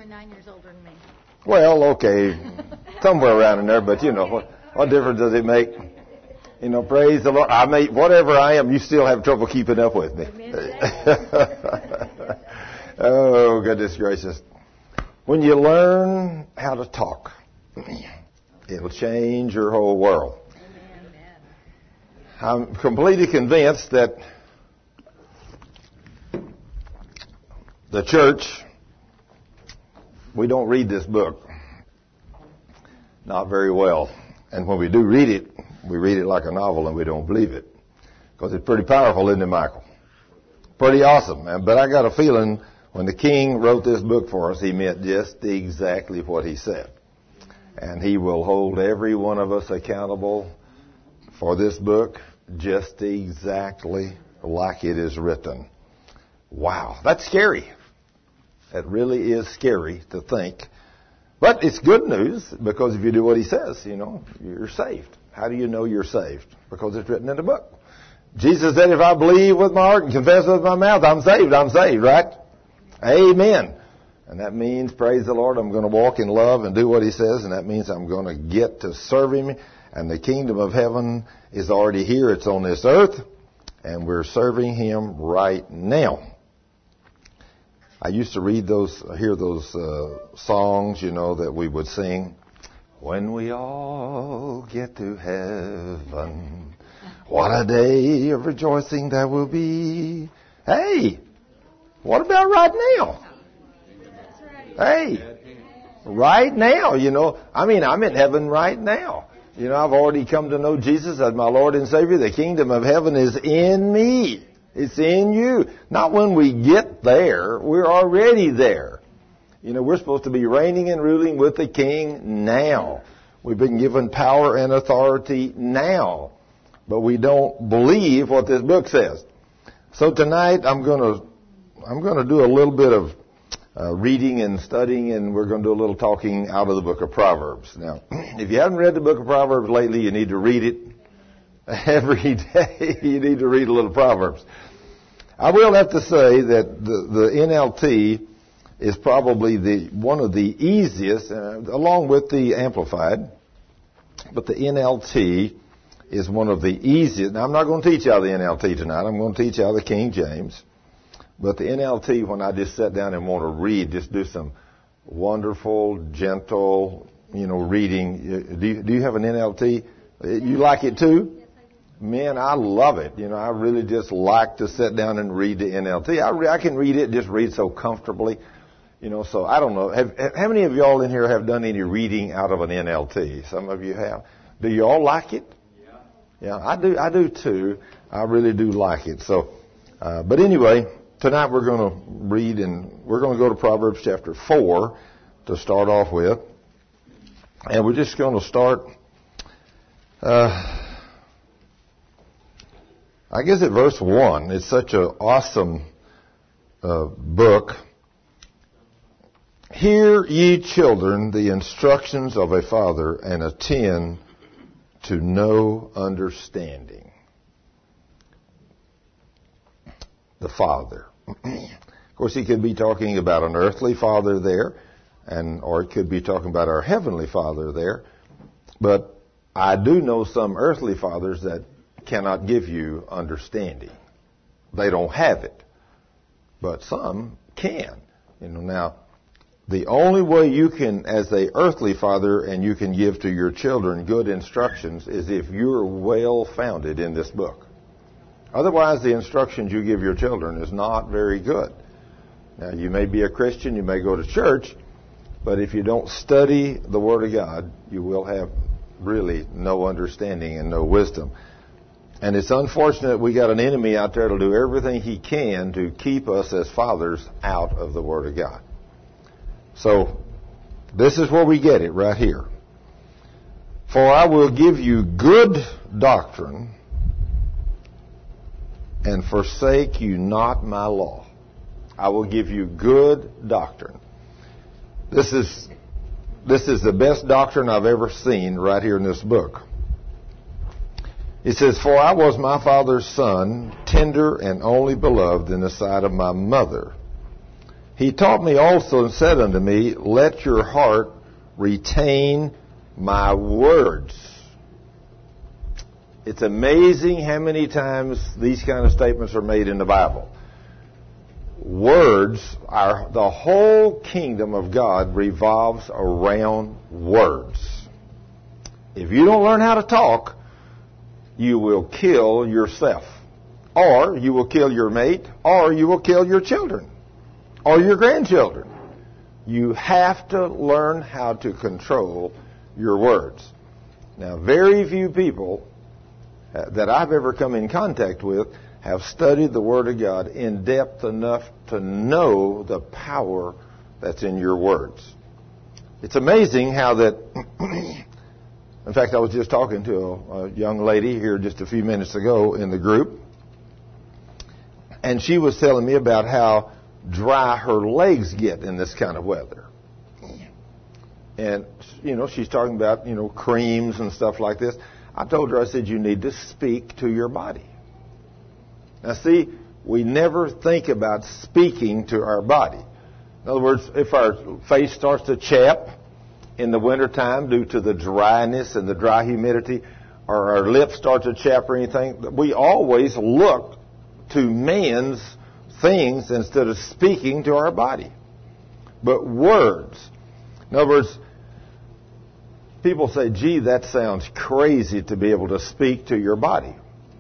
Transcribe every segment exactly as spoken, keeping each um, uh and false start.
were nine years older than me. Well, okay, somewhere around in there, but you know, what, what difference does it make? You know, praise the Lord. I may, whatever I am, you still have trouble keeping up with me. Oh, goodness gracious. When you learn how to talk, it'll change your whole world. I'm completely convinced that the church, we don't read this book. Not very well. And when we do read it, we read it like a novel and we don't believe it. Because it's pretty powerful, isn't it, Michael? Pretty awesome. But I got a feeling when the king wrote this book for us, he meant just exactly what he said. And he will hold every one of us accountable for this book just exactly like it is written. Wow, that's scary. It really is scary to think. But it's good news, because if you do what he says, you know, you're saved. How do you know you're saved? Because it's written in the book. Jesus said, if I believe with my heart and confess with my mouth, I'm saved, I'm saved, right? Amen. And that means, praise the Lord, I'm going to walk in love and do what he says, and that means I'm going to get to serve him. And the kingdom of heaven is already here. It's on this earth, and we're serving him right now. I used to read those, hear those uh, songs, you know, that we would sing. When we all get to heaven, what a day of rejoicing that will be. Hey, what about right now? Hey, right now, you know, I mean, I'm in heaven right now. You know, I've already come to know Jesus as my Lord and Savior. The kingdom of heaven is in me. It's in you. Not when we get there. We're already there. You know, we're supposed to be reigning and ruling with the King now. We've been given power and authority now. But we don't believe what this book says. So tonight I'm going to I'm going to do a little bit of uh, reading and studying, and we're going to do a little talking out of the book of Proverbs. Now, if you haven't read the book of Proverbs lately, you need to read it. Every day you need to read a little Proverbs. I will have to say that the, the N L T is probably the one of the easiest, uh, along with the Amplified, but the N L T is one of the easiest. Now, I'm not going to teach you out of the N L T tonight. I'm going to teach you out of the King James. But the N L T, when I just sit down and want to read, just do some wonderful, gentle, you know, reading. Do you, do you have an N L T? You like it too? Man, I love it. You know, I really just like to sit down and read the N L T. I, re- I can read it, just read so comfortably. You know, so I don't know. Have, how many of y'all in here have done any reading out of an N L T? Some of you have. Do you all like it? Yeah. Yeah, I do. I do too. I really do like it. So, uh, but anyway, tonight we're going to read, and we're going to go to Proverbs chapter four to start off with, and we're just going to start. Uh, I guess at verse one. It's such an awesome uh, book. Hear, ye children, the instructions of a father, and attend to no understanding. The Father. Of course, he could be talking about an earthly father there, and or it could be talking about our heavenly Father there. But I do know some earthly fathers that cannot give you understanding. They don't have it. But some can. You know, now, the only way you can, as a earthly father, and you can give to your children good instructions is if you're well founded in this book. Otherwise, the instructions you give your children is not very good. Now, you may be a Christian, you may go to church, but if you don't study the Word of God, you will have really no understanding and no wisdom. And it's unfortunate we got an enemy out there to do everything he can to keep us as fathers out of the Word of God. So, this is where we get it right here. For I will give you good doctrine, and forsake you not my law. I will give you good doctrine. This is, this is the best doctrine I've ever seen right here in this book. It says, for I was my father's son, tender and only beloved in the sight of my mother. He taught me also and said unto me, let your heart retain my words. It's amazing how many times these kind of statements are made in the Bible. Words are, the whole kingdom of God revolves around words. If you don't learn how to talk, you will kill yourself. Or you will kill your mate, or you will kill your children, or your grandchildren. You have to learn how to control your words. Now, very few people that I've ever come in contact with have studied the Word of God in depth enough to know the power that's in your words. It's amazing how that, in fact, I was just talking to a, a young lady here just a few minutes ago in the group, and she was telling me about how dry her legs get in this kind of weather. And, you know, she's talking about, you know, creams and stuff like this. I told her, I said, you need to speak to your body. Now, see, we never think about speaking to our body. In other words, if our face starts to chap in the wintertime due to the dryness and the dry humidity, or our lips start to chap or anything, we always look to man's things instead of speaking to our body. But words. In other words, people say, gee, that sounds crazy to be able to speak to your body.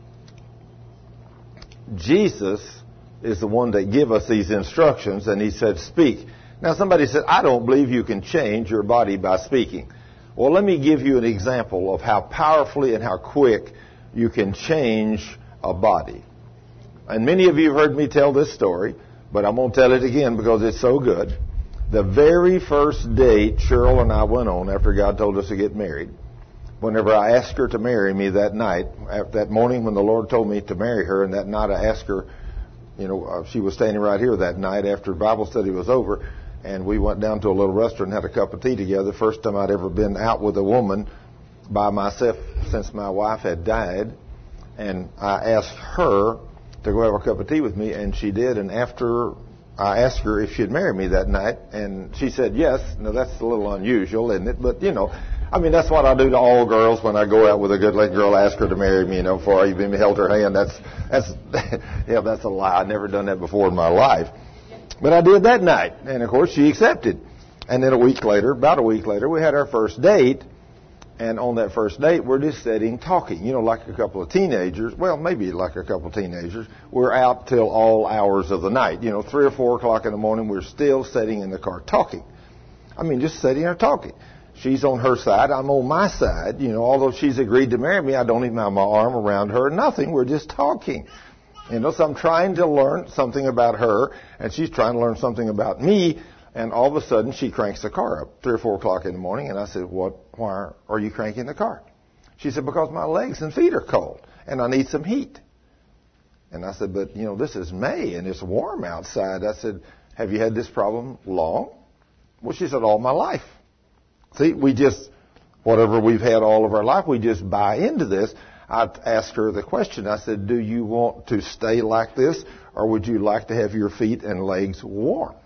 Jesus is the one that gave us these instructions, and he said, speak. Now, somebody said, I don't believe you can change your body by speaking. Well, let me give you an example of how powerfully and how quick you can change a body. And many of you have heard me tell this story, but I'm going to tell it again because it's so good. The very first date Cheryl and I went on after God told us to get married, whenever I asked her to marry me that night, that morning when the Lord told me to marry her, and that night I asked her, you know, uh, she was standing right here that night after Bible study was over, and we went down to a little restaurant and had a cup of tea together. First time I'd ever been out with a woman by myself since my wife had died. And I asked her to go have a cup of tea with me, and she did. And after I asked her if she'd marry me that night, and she said yes. Now, that's a little unusual, isn't it? But, you know, I mean, that's what I do to all girls when I go out with a good-looking girl, ask her to marry me, you know, before I even held her hand. That's, that's, yeah, that's a lie. I've never done that before in my life. But I did that night, and, of course, she accepted. And then a week later, about a week later, we had our first date. And on that first date, we're just sitting talking, you know, like a couple of teenagers. Well, maybe like a couple of teenagers. We're out till all hours of the night. You know, three or four o'clock in the morning, we're still sitting in the car talking. I mean, just sitting there talking. She's on her side. I'm on my side. You know, although she's agreed to marry me, I don't even have my arm around her. Nothing. We're just talking. You know, so I'm trying to learn something about her, and she's trying to learn something about me. And all of a sudden, she cranks the car up, three or four o'clock in the morning. And I said, what, why are you cranking the car? She said, because my legs and feet are cold, and I need some heat. And I said, but, you know, this is May, and it's warm outside. I said, have you had this problem long? Well, she said, all my life. See, we just, whatever we've had all of our life, we just buy into this. I asked her the question. I said, do you want to stay like this, or would you like to have your feet and legs warm?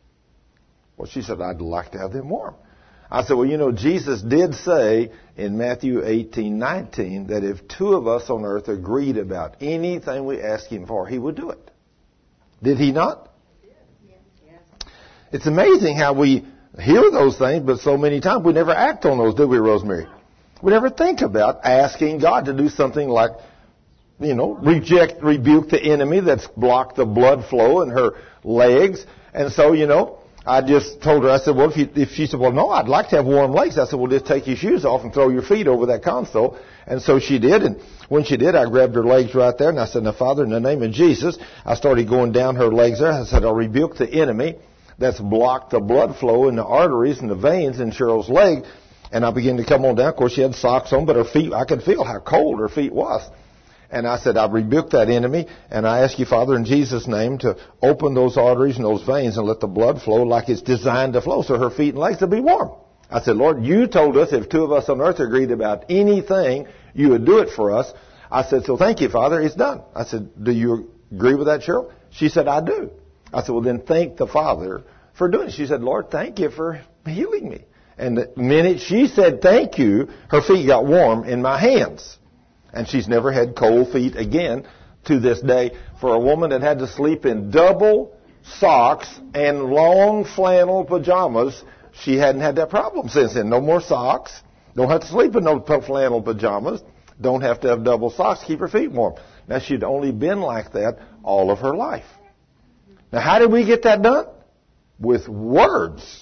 Well, she said, I'd like to have them warm. I said, well, you know, Jesus did say in Matthew eighteen nineteen that if two of us on earth agreed about anything we asked him for, he would do it. Did he not? Yes. Yes. It's amazing how we hear those things, but so many times we never act on those, do we, Rosemary? We never think about asking God to do something like, you know, reject, rebuke the enemy that's blocked the blood flow in her legs. And so, you know, I just told her, I said, well, if, you, if she said, well, no, I'd like to have warm legs. I said, well, just take your shoes off and throw your feet over that console. And so she did. And when she did, I grabbed her legs right there. And I said, now, Father, in the name of Jesus, I started going down her legs there. I said, I'll rebuke the enemy that's blocked the blood flow in the arteries and the veins in Cheryl's leg. And I began to come on down. Of course, she had socks on, but her feet, I could feel how cold her feet was. And I said, I rebuke that enemy, and I ask you, Father, in Jesus' name, to open those arteries and those veins and let the blood flow like it's designed to flow so her feet and legs will be warm. I said, Lord, you told us if two of us on earth agreed about anything, you would do it for us. I said, so thank you, Father, it's done. I said, do you agree with that, Cheryl? She said, I do. I said, well, then thank the Father for doing it. She said, Lord, thank you for healing me. And the minute she said thank you, her feet got warm in my hands. And she's never had cold feet again to this day. For a woman that had to sleep in double socks and long flannel pajamas, she hadn't had that problem since then. No more socks. Don't have to sleep in no flannel pajamas. Don't have to have double socks. Keep her feet warm. Now, she'd only been like that all of her life. Now, how did we get that done? With words.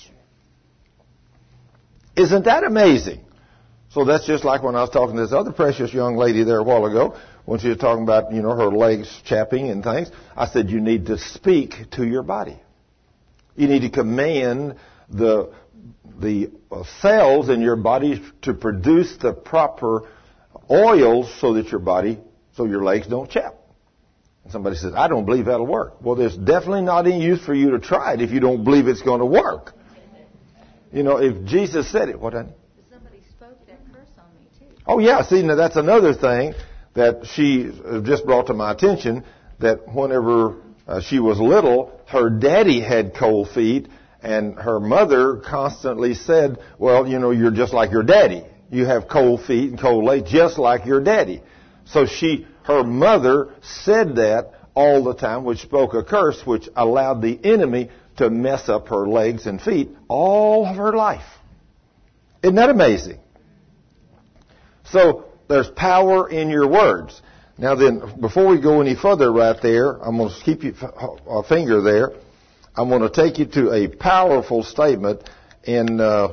Isn't that amazing? So that's just like when I was talking to this other precious young lady there a while ago, when she was talking about, you know, her legs chapping and things. I said, you need to speak to your body. You need to command the the cells in your body to produce the proper oils so that your body, so your legs don't chap. And somebody says, I don't believe that'll work. Well, there's definitely not any use for you to try it if you don't believe it's going to work. You know, if Jesus said it, what? Somebody spoke that curse on me too. Oh yeah, see, now that's another thing that she just brought to my attention, that whenever uh, she was little, her daddy had cold feet, and her mother constantly said, well, you know, you're just like your daddy. You have cold feet and cold legs just like your daddy. So she, her mother said that all the time, which spoke a curse, which allowed the enemy to mess up her legs and feet all of her life. Isn't that amazing? So there's power in your words. Now then, before we go any further right there, I'm going to keep you a finger there. I'm going to take you to a powerful statement in uh,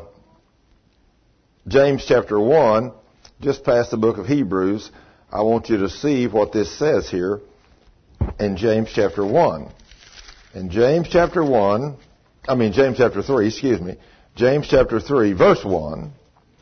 James chapter one, just past the book of Hebrews. I want you to see what this says here in James chapter one. In James chapter one, I mean James chapter three, excuse me. James chapter three, verse one.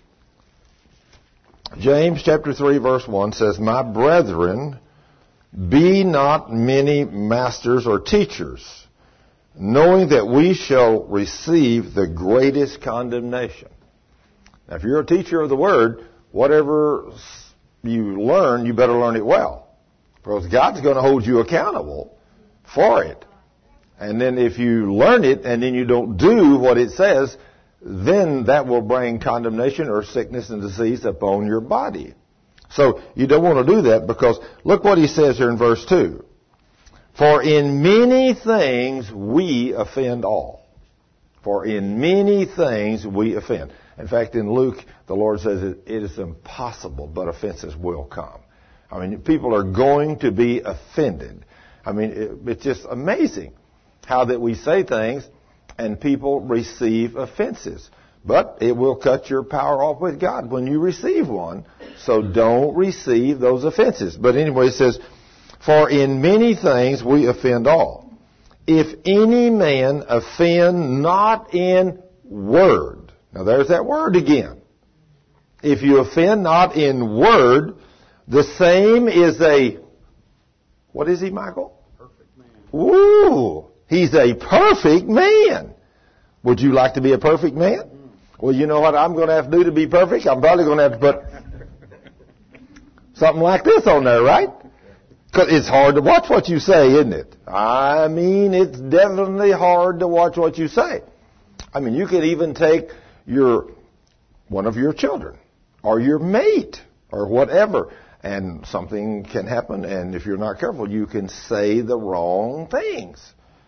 James chapter three, verse one says, my brethren, be not many masters or teachers, knowing that we shall receive the greatest condemnation. Now, if you're a teacher of the Word, whatever you learn, you better learn it well. Because God's going to hold you accountable for it. And then if you learn it and then you don't do what it says, then that will bring condemnation or sickness and disease upon your body. So you don't want to do that, because look what he says here in verse two. For in many things we offend all. For in many things we offend. In fact, in Luke, the Lord says it is impossible, but offenses will come. I mean, people are going to be offended. I mean, it, it's just amazing how that we say things and people receive offenses. But it will cut your power off with God when you receive one. So don't receive those offenses. But anyway, it says, for in many things we offend all. If any man offend not in word. Now there's that word again. If you offend not in word, the same is a, what is he, Michael? Perfect man. Ooh, he's a perfect man. Would you like to be a perfect man? Mm. Well, you know what I'm going to have to do to be perfect? I'm probably going to have to put something like this on there, right? Because it's hard to watch what you say, isn't it? I mean, it's definitely hard to watch what you say. I mean, you could even take your one of your children or your mate or whatever, and something can happen, and if you're not careful, you can say the wrong things.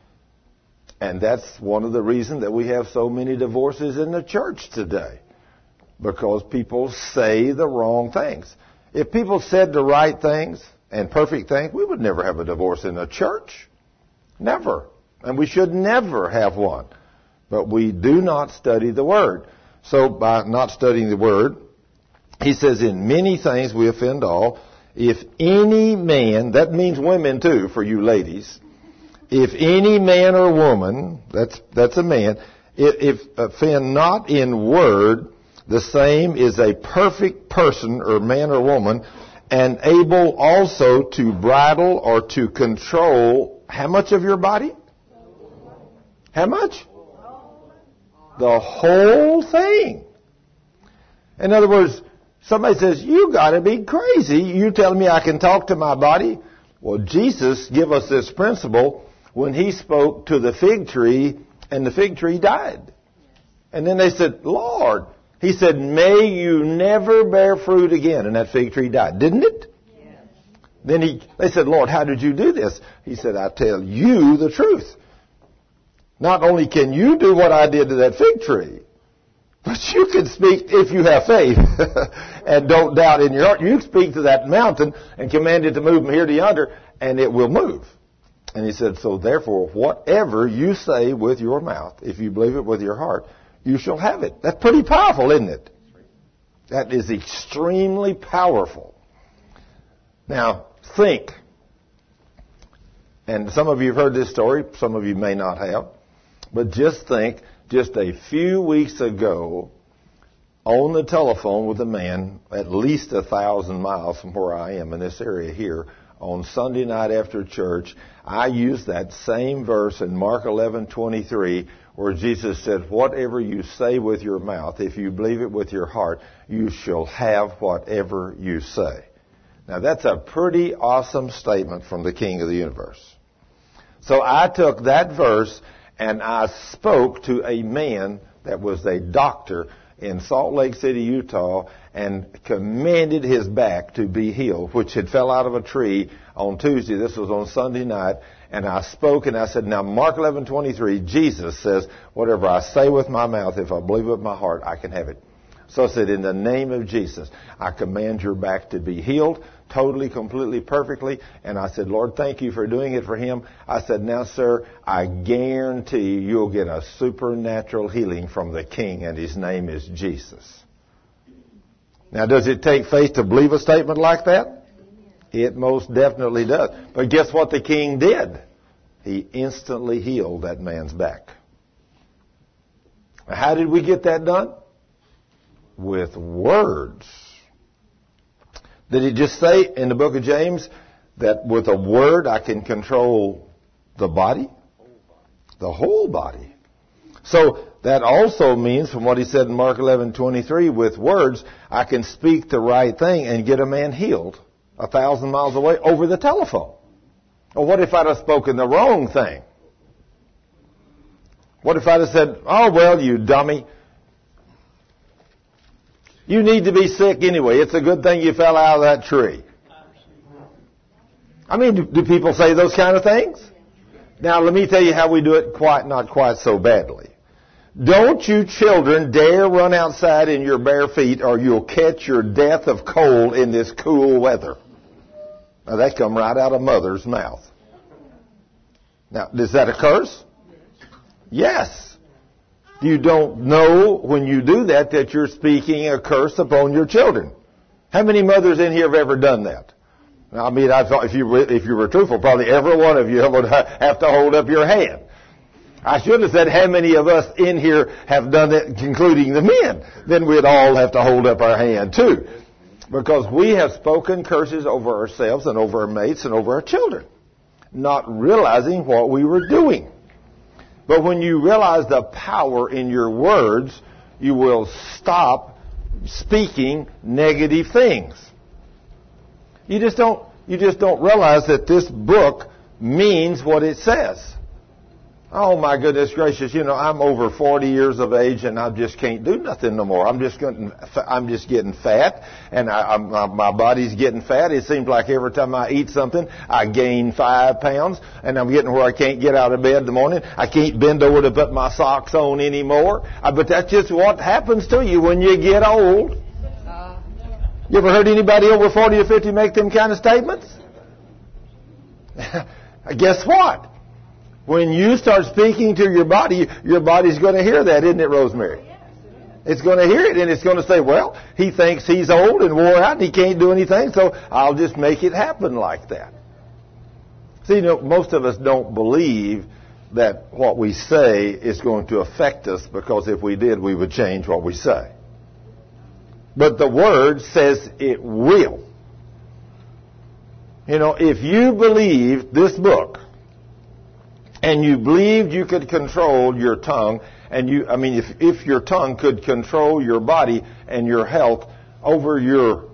And that's one of the reasons that we have so many divorces in the church today, because people say the wrong things. If people said the right things and perfect things, we would never have a divorce in the church. Never. And we should never have one. But we do not study the Word. So by not studying the Word, he says, in many things we offend all. If any man, that means women too, for you ladies. If any man or woman, that's that's a man, if, if offend not in word, the same is a perfect person or man or woman, and able also to bridle or to control how much of your body? How much? The whole thing. In other words, somebody says, you got to be crazy. You're telling me I can talk to my body? Well, Jesus gave us this principle when he spoke to the fig tree and the fig tree died. And then they said, Lord, he said, may you never bear fruit again. And that fig tree died. Didn't it? Yes. Then he, they said, Lord, how did you do this? He said, I tell you the truth. Not only can you do what I did to that fig tree, but you can speak, if you have faith and don't doubt in your heart, you speak to that mountain and command it to move from here to yonder, and it will move. And he said, so therefore, whatever you say with your mouth, if you believe it with your heart, you shall have it. That's pretty powerful, isn't it? That is extremely powerful. Now, think. And some of you have heard this story, some of you may not have. But just think, just a few weeks ago, on the telephone with a man at least a thousand miles from where I am in this area here, on Sunday night after church, I used that same verse in Mark eleven twenty-three, where Jesus said, whatever you say with your mouth, if you believe it with your heart, you shall have whatever you say. Now that's a pretty awesome statement from the King of the universe. So I took that verse and I spoke to a man that was a doctor in Salt Lake City, Utah, and commanded his back to be healed, which had fell out of a tree on Tuesday. This was on Sunday night. And I spoke and I said, now Mark eleven twenty-three, Jesus says, whatever I say with my mouth, if I believe it with my heart, I can have it. So I said, in the name of Jesus, I command your back to be healed, totally, completely, perfectly. And I said, Lord, thank you for doing it for him. I said, now, sir, I guarantee you'll get a supernatural healing from the King, and his name is Jesus. Now, does it take faith to believe a statement like that? It most definitely does. But guess what the King did? He instantly healed that man's back. How did we get that done? With words. Did he just say in the book of James that with a word I can control the body? The whole body. So that also means, from what he said in Mark eleven twenty-three, with words I can speak the right thing and get a man healed a thousand miles away over the telephone. Or what if I'd have spoken the wrong thing? What if I'd have said, oh, well, you dummy, you need to be sick anyway. It's a good thing you fell out of that tree. I mean, do, do people say those kind of things? Now, let me tell you how we do it quite, not quite so badly. Don't you children dare run outside in your bare feet or you'll catch your death of cold in this cool weather. Now, that come right out of mother's mouth. Now, is that a curse? Yes. You don't know when you do that that you're speaking a curse upon your children. How many mothers in here have ever done that? Now, I mean, I thought if you were, if you were truthful, probably every one of you would have to hold up your hand. I should have said how many of us in here have done it, including the men. Then we'd all have to hold up our hand too. Because we have spoken curses over ourselves and over our mates and over our children, not realizing what we were doing. But when you realize the power in your words, you will stop speaking negative things. You just don't, you just don't realize that this book means what it says. Oh my goodness gracious! You know, I'm over forty years of age, and I just can't do nothing no more. I'm just getting, I'm just getting fat, and I, I'm, my, my body's getting fat. It seems like every time I eat something, I gain five pounds, and I'm getting where I can't get out of bed in the morning. I can't bend over to put my socks on anymore. Uh, but that's just what happens to you when you get old. You ever heard anybody over forty or fifty make them kind of statements? Guess what? When you start speaking to your body, your body's going to hear that, isn't it, Rosemary? It's going to hear it, and it's going to say, well, he thinks he's old and wore out and he can't do anything, so I'll just make it happen like that. See, you know, most of us don't believe that what we say is going to affect us, because if we did, we would change what we say. But the Word says it will. You know, if you believe this book, and you believed you could control your tongue, and you, I mean, if, if your tongue could control your body and your health over your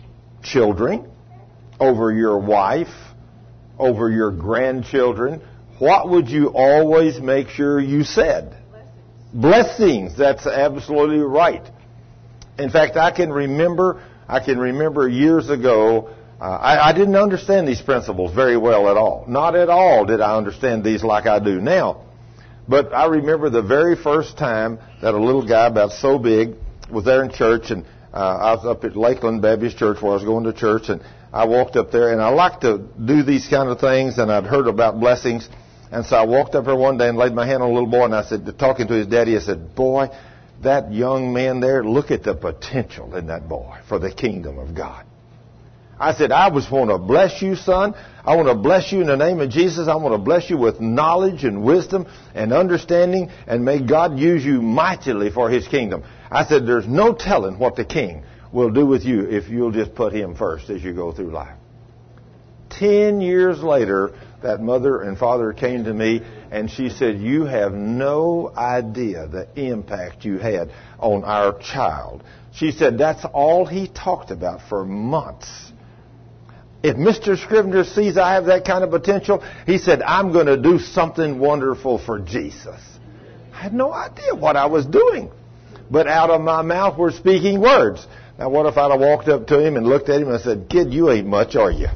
children, over your wife, over your grandchildren, what would you always make sure you said? Blessings. Blessings. That's absolutely right. In fact, I can remember, I can remember years ago, uh, I, I didn't understand these principles very well at all. Not at all did I understand these like I do now. But I remember the very first time that a little guy about so big was there in church, and uh, I was up at Lakeland Baptist Church where I was going to church, and I walked up there, and I like to do these kind of things, and I'd heard about blessings. And so I walked up there one day and laid my hand on a little boy, and I said, talking to his daddy, I said, boy, that young man there, look at the potential in that boy for the kingdom of God. I said, I just want to bless you, son. I want to bless you in the name of Jesus. I want to bless you with knowledge and wisdom and understanding, and may God use you mightily for His kingdom. I said, there's no telling what the King will do with you if you'll just put Him first as you go through life. Ten years later, that mother and father came to me, and she said, you have no idea the impact you had on our child. She said, that's all he talked about for months. If Mister Scrivener sees I have that kind of potential, he said, I'm going to do something wonderful for Jesus. I had no idea what I was doing. But out of my mouth were speaking words. Now, what if I'd have walked up to him and looked at him and said, kid, you ain't much, are you?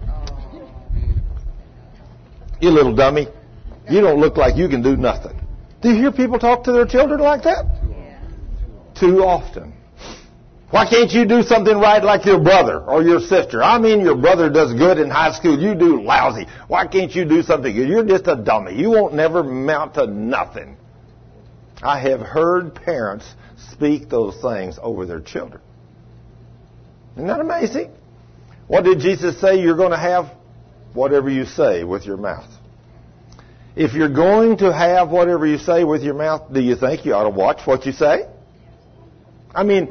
You little dummy. You don't look like you can do nothing. Do you hear people talk to their children like that? Yeah. Too often. Why can't you do something right like your brother or your sister? I mean, your brother does good in high school. You do lousy. Why can't you do something good? You're just a dummy. You won't never amount to nothing. I have heard parents speak those things over their children. Isn't that amazing? What did Jesus say? You're going to have whatever you say with your mouth. If you're going to have whatever you say with your mouth, do you think you ought to watch what you say? I mean,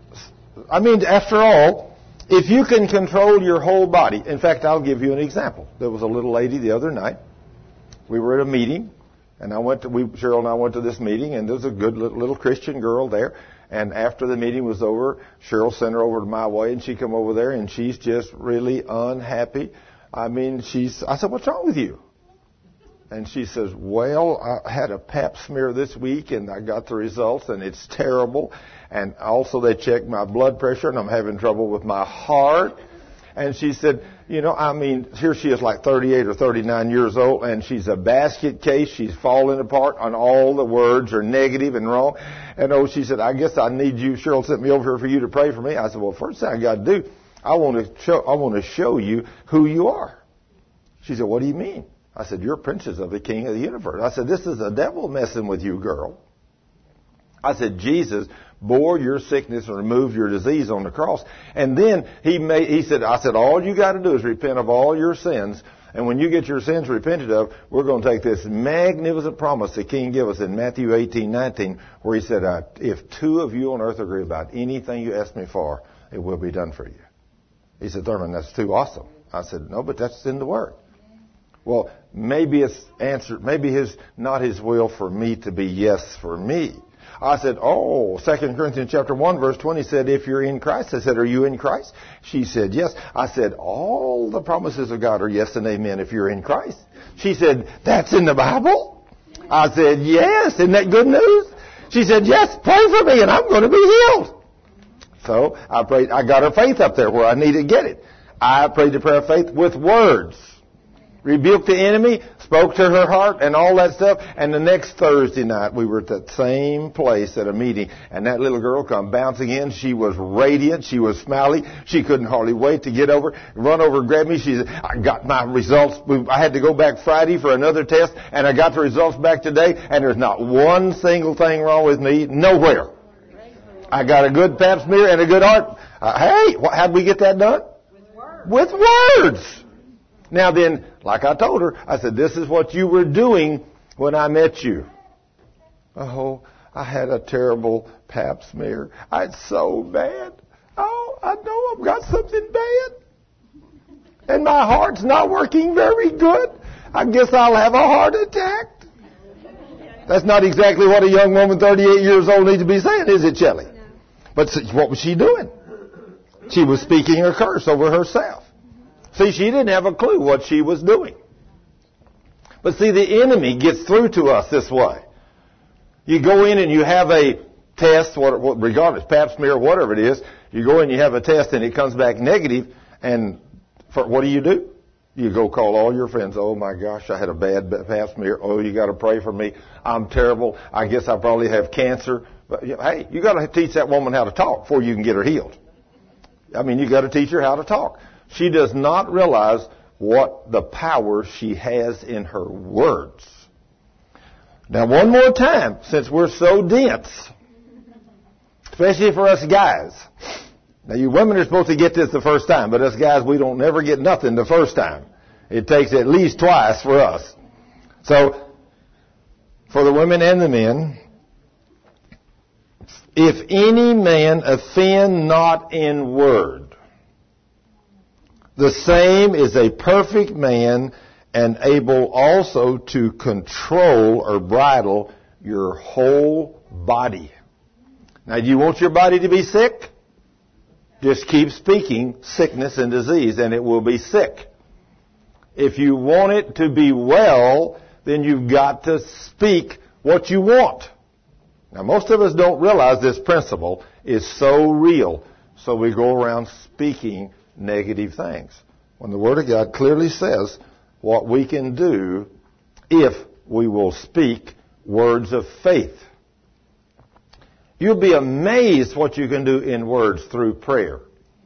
I mean, after all, if you can control your whole body. In fact, I'll give you an example. There was a little lady the other night. We were at a meeting, and I went to, we, Cheryl and I went to this meeting, and there was a good little, little Christian girl there. And after the meeting was over, Cheryl sent her over to my way, and she come over there, and she's just really unhappy. I mean, she's, I said, what's wrong with you? And she says, well, I had a pap smear this week, and I got the results, and it's terrible. And also they checked my blood pressure, and I'm having trouble with my heart. And she said, you know, I mean, here she is like thirty-eight or thirty-nine years old, and she's a basket case. She's falling apart on all the words are negative and wrong. And oh, she said, I guess I need you. Cheryl sent me over here for you to pray for me. I said, well, first thing I got to do, I want to show, I want to show you who you are. She said, what do you mean? I said, you're a princess of the King of the universe. I said, this is the devil messing with you, girl. I said, Jesus bore your sickness and removed your disease on the cross. And then he made, he said, I said, all you got to do is repent of all your sins. And when you get your sins repented of, we're going to take this magnificent promise the King gave us in Matthew eighteen nineteen, where he said, uh, if two of you on earth agree about anything you ask me for, it will be done for you. He said, Thurman, that's too awesome. I said, no, but that's in the Word. Well, maybe it's answered, maybe his, not his will for me to be yes for me. I said, oh, Second Corinthians chapter one, verse twenty said, if you're in Christ. I said, are you in Christ? She said, yes. I said, all the promises of God are yes and amen if you're in Christ. She said, that's in the Bible? I said, yes. Isn't that good news? She said, yes, pray for me and I'm going to be healed. So I prayed, I got her faith up there where I needed to get it. I prayed the prayer of faith with words. Rebuked the enemy, spoke to her heart and all that stuff. And the next Thursday night, we were at that same place at a meeting. And that little girl come bouncing in. She was radiant. She was smiley. She couldn't hardly wait to get over, run over and grab me. She said, I got my results. I had to go back Friday for another test. And I got the results back today. And there's not one single thing wrong with me. Nowhere. I got a good pap smear and a good heart. Uh, hey, how'd we get that done? With words. With words. Now then, like I told her, I said, this is what you were doing when I met you. Oh, I had a terrible pap smear. It's so bad. Oh, I know I've got something bad. And my heart's not working very good. I guess I'll have a heart attack. That's not exactly what a young woman thirty-eight years old needs to be saying, is it, Shelley? But what was she doing? She was speaking a curse over herself. See, she didn't have a clue what she was doing. But see, the enemy gets through to us this way. You go in and you have a test, regardless, pap smear, whatever it is. You go in, you have a test, and it comes back negative, and for, what do you do? You go call all your friends. Oh, my gosh, I had a bad pap smear. Oh, you got to pray for me. I'm terrible. I guess I probably have cancer. But, hey, you got to teach that woman how to talk before you can get her healed. I mean, you got to teach her how to talk. She does not realize what the power she has in her words. Now, one more time, since we're so dense, especially for us guys. Now, you women are supposed to get this the first time, but us guys, we don't never get nothing the first time. It takes at least twice for us. So, for the women and the men, if any man offend not in word, the same is a perfect man and able also to control or bridle your whole body. Now, do you want your body to be sick? Just keep speaking sickness and disease, and it will be sick. If you want it to be well, then you've got to speak what you want. Now, most of us don't realize this principle is so real, so we go around speaking negative things. When the Word of God clearly says what we can do if we will speak words of faith. You'll be amazed what you can do in words through prayer.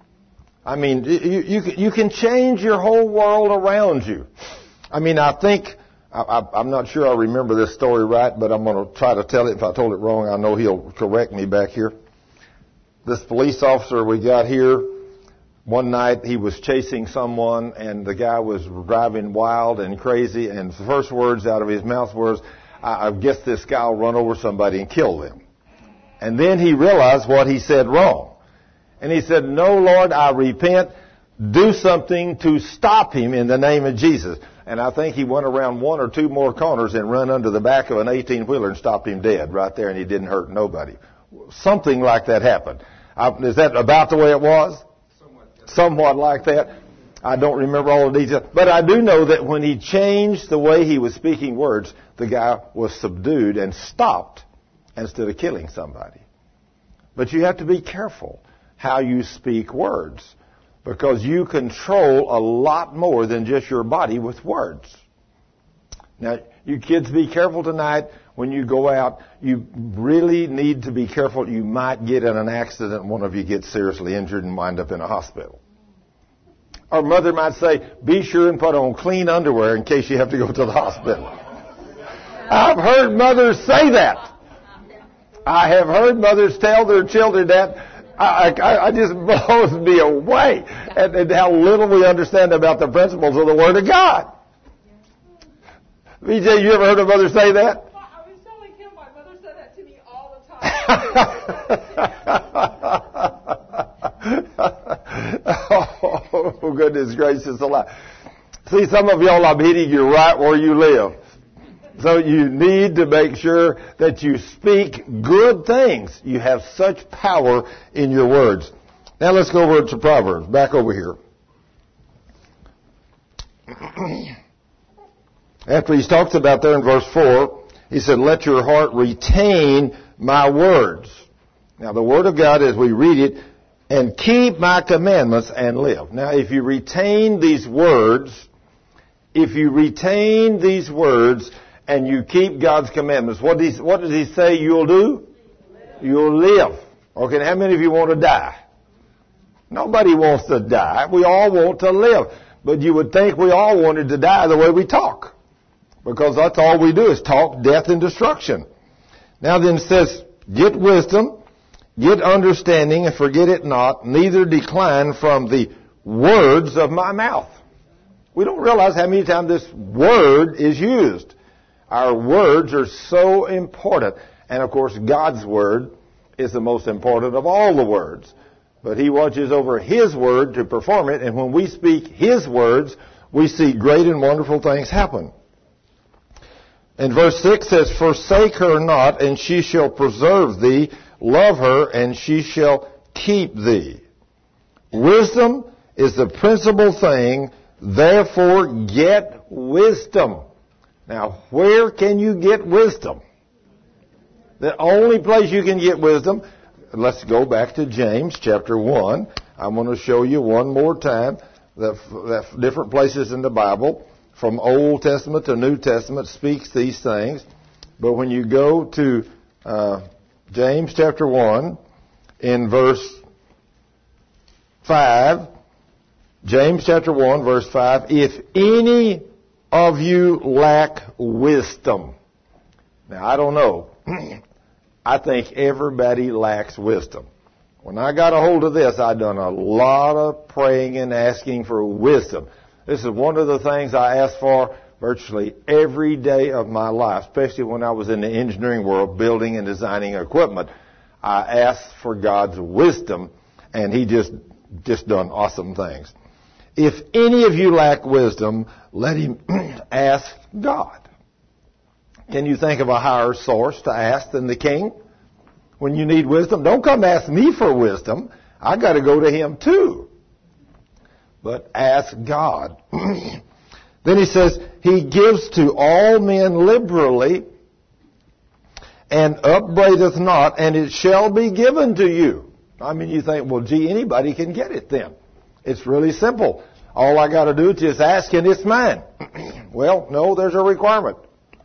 I mean, you, you, you can change your whole world around you. I mean, I think, I, I'm not sure I remember this story right, but I'm going to try to tell it. If I told it wrong, I know he'll correct me back here. This police officer we got here, one night he was chasing someone, and the guy was driving wild and crazy, and the first words out of his mouth was, I, I guess this guy will run over somebody and kill them. And then he realized what he said wrong. And he said, no, Lord, I repent. Do something to stop him in the name of Jesus. And I think he went around one or two more corners and ran under the back of an eighteen-wheeler and stopped him dead right there, and he didn't hurt nobody. Something like that happened. I, is that about the way it was? Somewhat, yes. Somewhat like that. I don't remember all the details. But I do know that when he changed the way he was speaking words, the guy was subdued and stopped instead of killing somebody. But you have to be careful how you speak words, because you control a lot more than just your body with words. Now, you kids, be careful tonight when you go out. You really need to be careful. You might get in an accident and one of you gets seriously injured and wind up in a hospital. Or mother might say, be sure and put on clean underwear in case you have to go to the hospital. I've heard mothers say that. I have heard mothers tell their children that. I, I, I just blows me away at, at how little we understand about the principles of the Word of God. V J, you ever heard a mother say that? Well, I was telling him my mother said that to me all the time. Oh, goodness gracious alive. See, some of y'all, I'm hitting you right where you live. So you need to make sure that you speak good things. You have such power in your words. Now let's go over to Proverbs. Back over here. After he talks about there in verse four, he said, let your heart retain my words. Now the Word of God, as we read it, and keep my commandments and live. Now if you retain these words, if you retain these words, and you keep God's commandments, what does he, what does he say you'll do? Live. You'll live. Okay, now how many of you want to die? Nobody wants to die. We all want to live. But you would think we all wanted to die the way we talk. Because that's all we do is talk death and destruction. Now then it says, get wisdom, get understanding, and forget it not, neither decline from the words of my mouth. We don't realize how many times this word is used. Our words are so important. And, of course, God's Word is the most important of all the words. But He watches over His Word to perform it. And when we speak His words, we see great and wonderful things happen. And verse six says, forsake her not, and she shall preserve thee. Love her, and she shall keep thee. Wisdom is the principal thing. Therefore, get wisdom. Now, where can you get wisdom? The only place you can get wisdom, let's go back to James chapter one. I'm going to show you one more time that, that different places in the Bible, from Old Testament to New Testament, speaks these things. But when you go to uh, James chapter one, in verse five, James chapter one, verse five, if any of you lack wisdom. Now, I don't know. I think everybody lacks wisdom. When I got a hold of this, I'd done a lot of praying and asking for wisdom. This is one of the things I ask for virtually every day of my life, especially when I was in the engineering world, building and designing equipment. I asked for God's wisdom, and He just, just done awesome things. If any of you lack wisdom, let him ask God. Can you think of a higher source to ask than the King? When you need wisdom, don't come ask me for wisdom. I got to go to Him too. But ask God. Then he says, He gives to all men liberally and upbraideth not, and it shall be given to you. I mean, you think, well, gee, anybody can get it then. It's really simple. All I got to do is just ask and it's mine. Well, no, there's a requirement.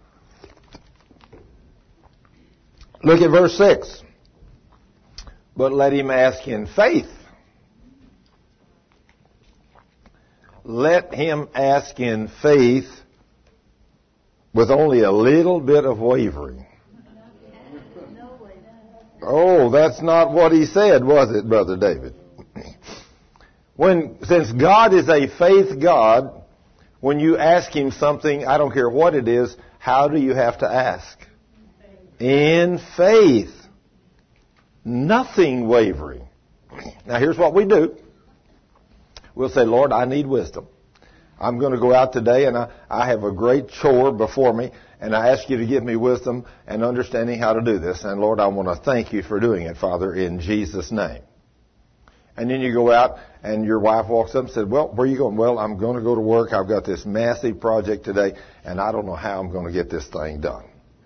Look at verse six. But let him ask in faith. Let him ask in faith with only a little bit of wavering. Oh, that's not what he said, was it, Brother David? When, since God is a faith God, when you ask Him something, I don't care what it is, how do you have to ask? In faith. Nothing wavering. Now here's what we do. We'll say, Lord, I need wisdom. I'm going to go out today and I, I have a great chore before me, and I ask you to give me wisdom and understanding how to do this. And Lord, I want to thank you for doing it, Father, in Jesus' name. And then you go out and your wife walks up and says, well, where are you going? Well, I'm going to go to work. I've got this massive project today, and I don't know how I'm going to get this thing done.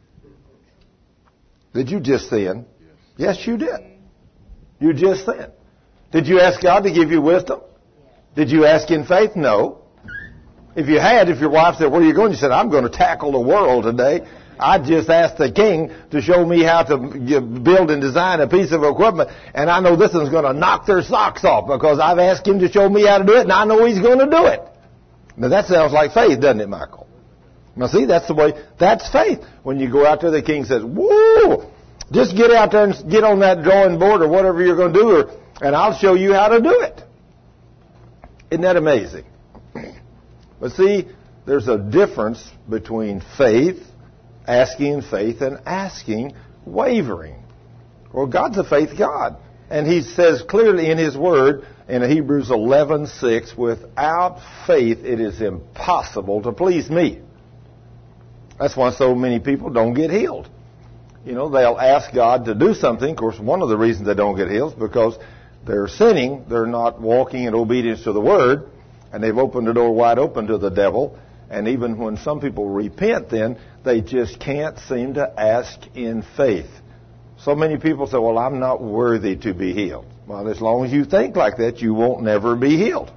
Did you just sin? Yes, yes you did. You just sinned. Did you ask God to give you wisdom? Did you ask in faith? No. If you had, if your wife said, where are you going? You said, I'm going to tackle the world today. I just asked the King to show me how to build and design a piece of equipment, and I know this one's going to knock their socks off because I've asked Him to show me how to do it, and I know He's going to do it. Now that sounds like faith, doesn't it, Michael? Now see, that's the way, that's faith. When you go out there, the King says, woo, just get out there and get on that drawing board or whatever you're going to do, or, and I'll show you how to do it. Isn't that amazing? But see, there's a difference between faith, asking in faith, and asking wavering. Well, God's a faith God. And He says clearly in His Word, in Hebrews eleven six, without faith it is impossible to please me. That's why so many people don't get healed. You know, they'll ask God to do something. Of course, one of the reasons they don't get healed is because they're sinning. They're not walking in obedience to the Word. And they've opened the door wide open to the devil. And even when some people repent then, they just can't seem to ask in faith. So many people say, well, I'm not worthy to be healed. Well, as long as you think like that, you won't never be healed.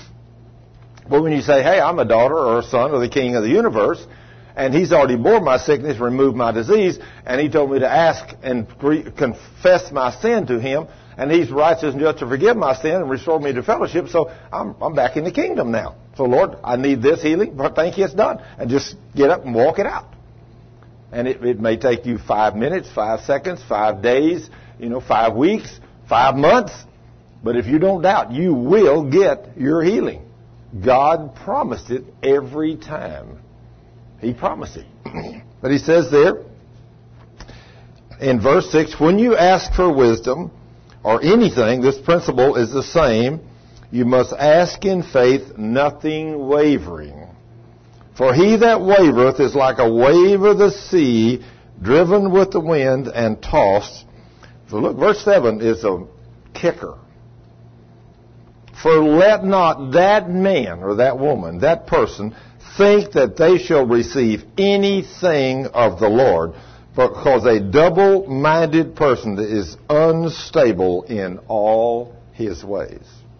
But when you say, hey, I'm a daughter or a son of the King of the universe, and He's already bore my sickness, removed my disease, and He told me to ask and confess my sin to Him, and He's righteous and just to forgive my sin and restore me to fellowship, so I'm, I'm back in the kingdom now. So, Lord, I need this healing, but thank you, it's done. And just get up and walk it out. And it, it may take you five minutes, five seconds, five days, you know, five weeks, five months. But if you don't doubt, you will get your healing. God promised it every time. He promised it. But He says there, in verse six, when you ask for wisdom or anything, this principle is the same. You must ask in faith, nothing wavering. For he that wavereth is like a wave of the sea, driven with the wind and tossed. So look, verse seven is a kicker. For let not that man or that woman, that person, think that they shall receive anything of the Lord, because a double-minded person is unstable in all his ways.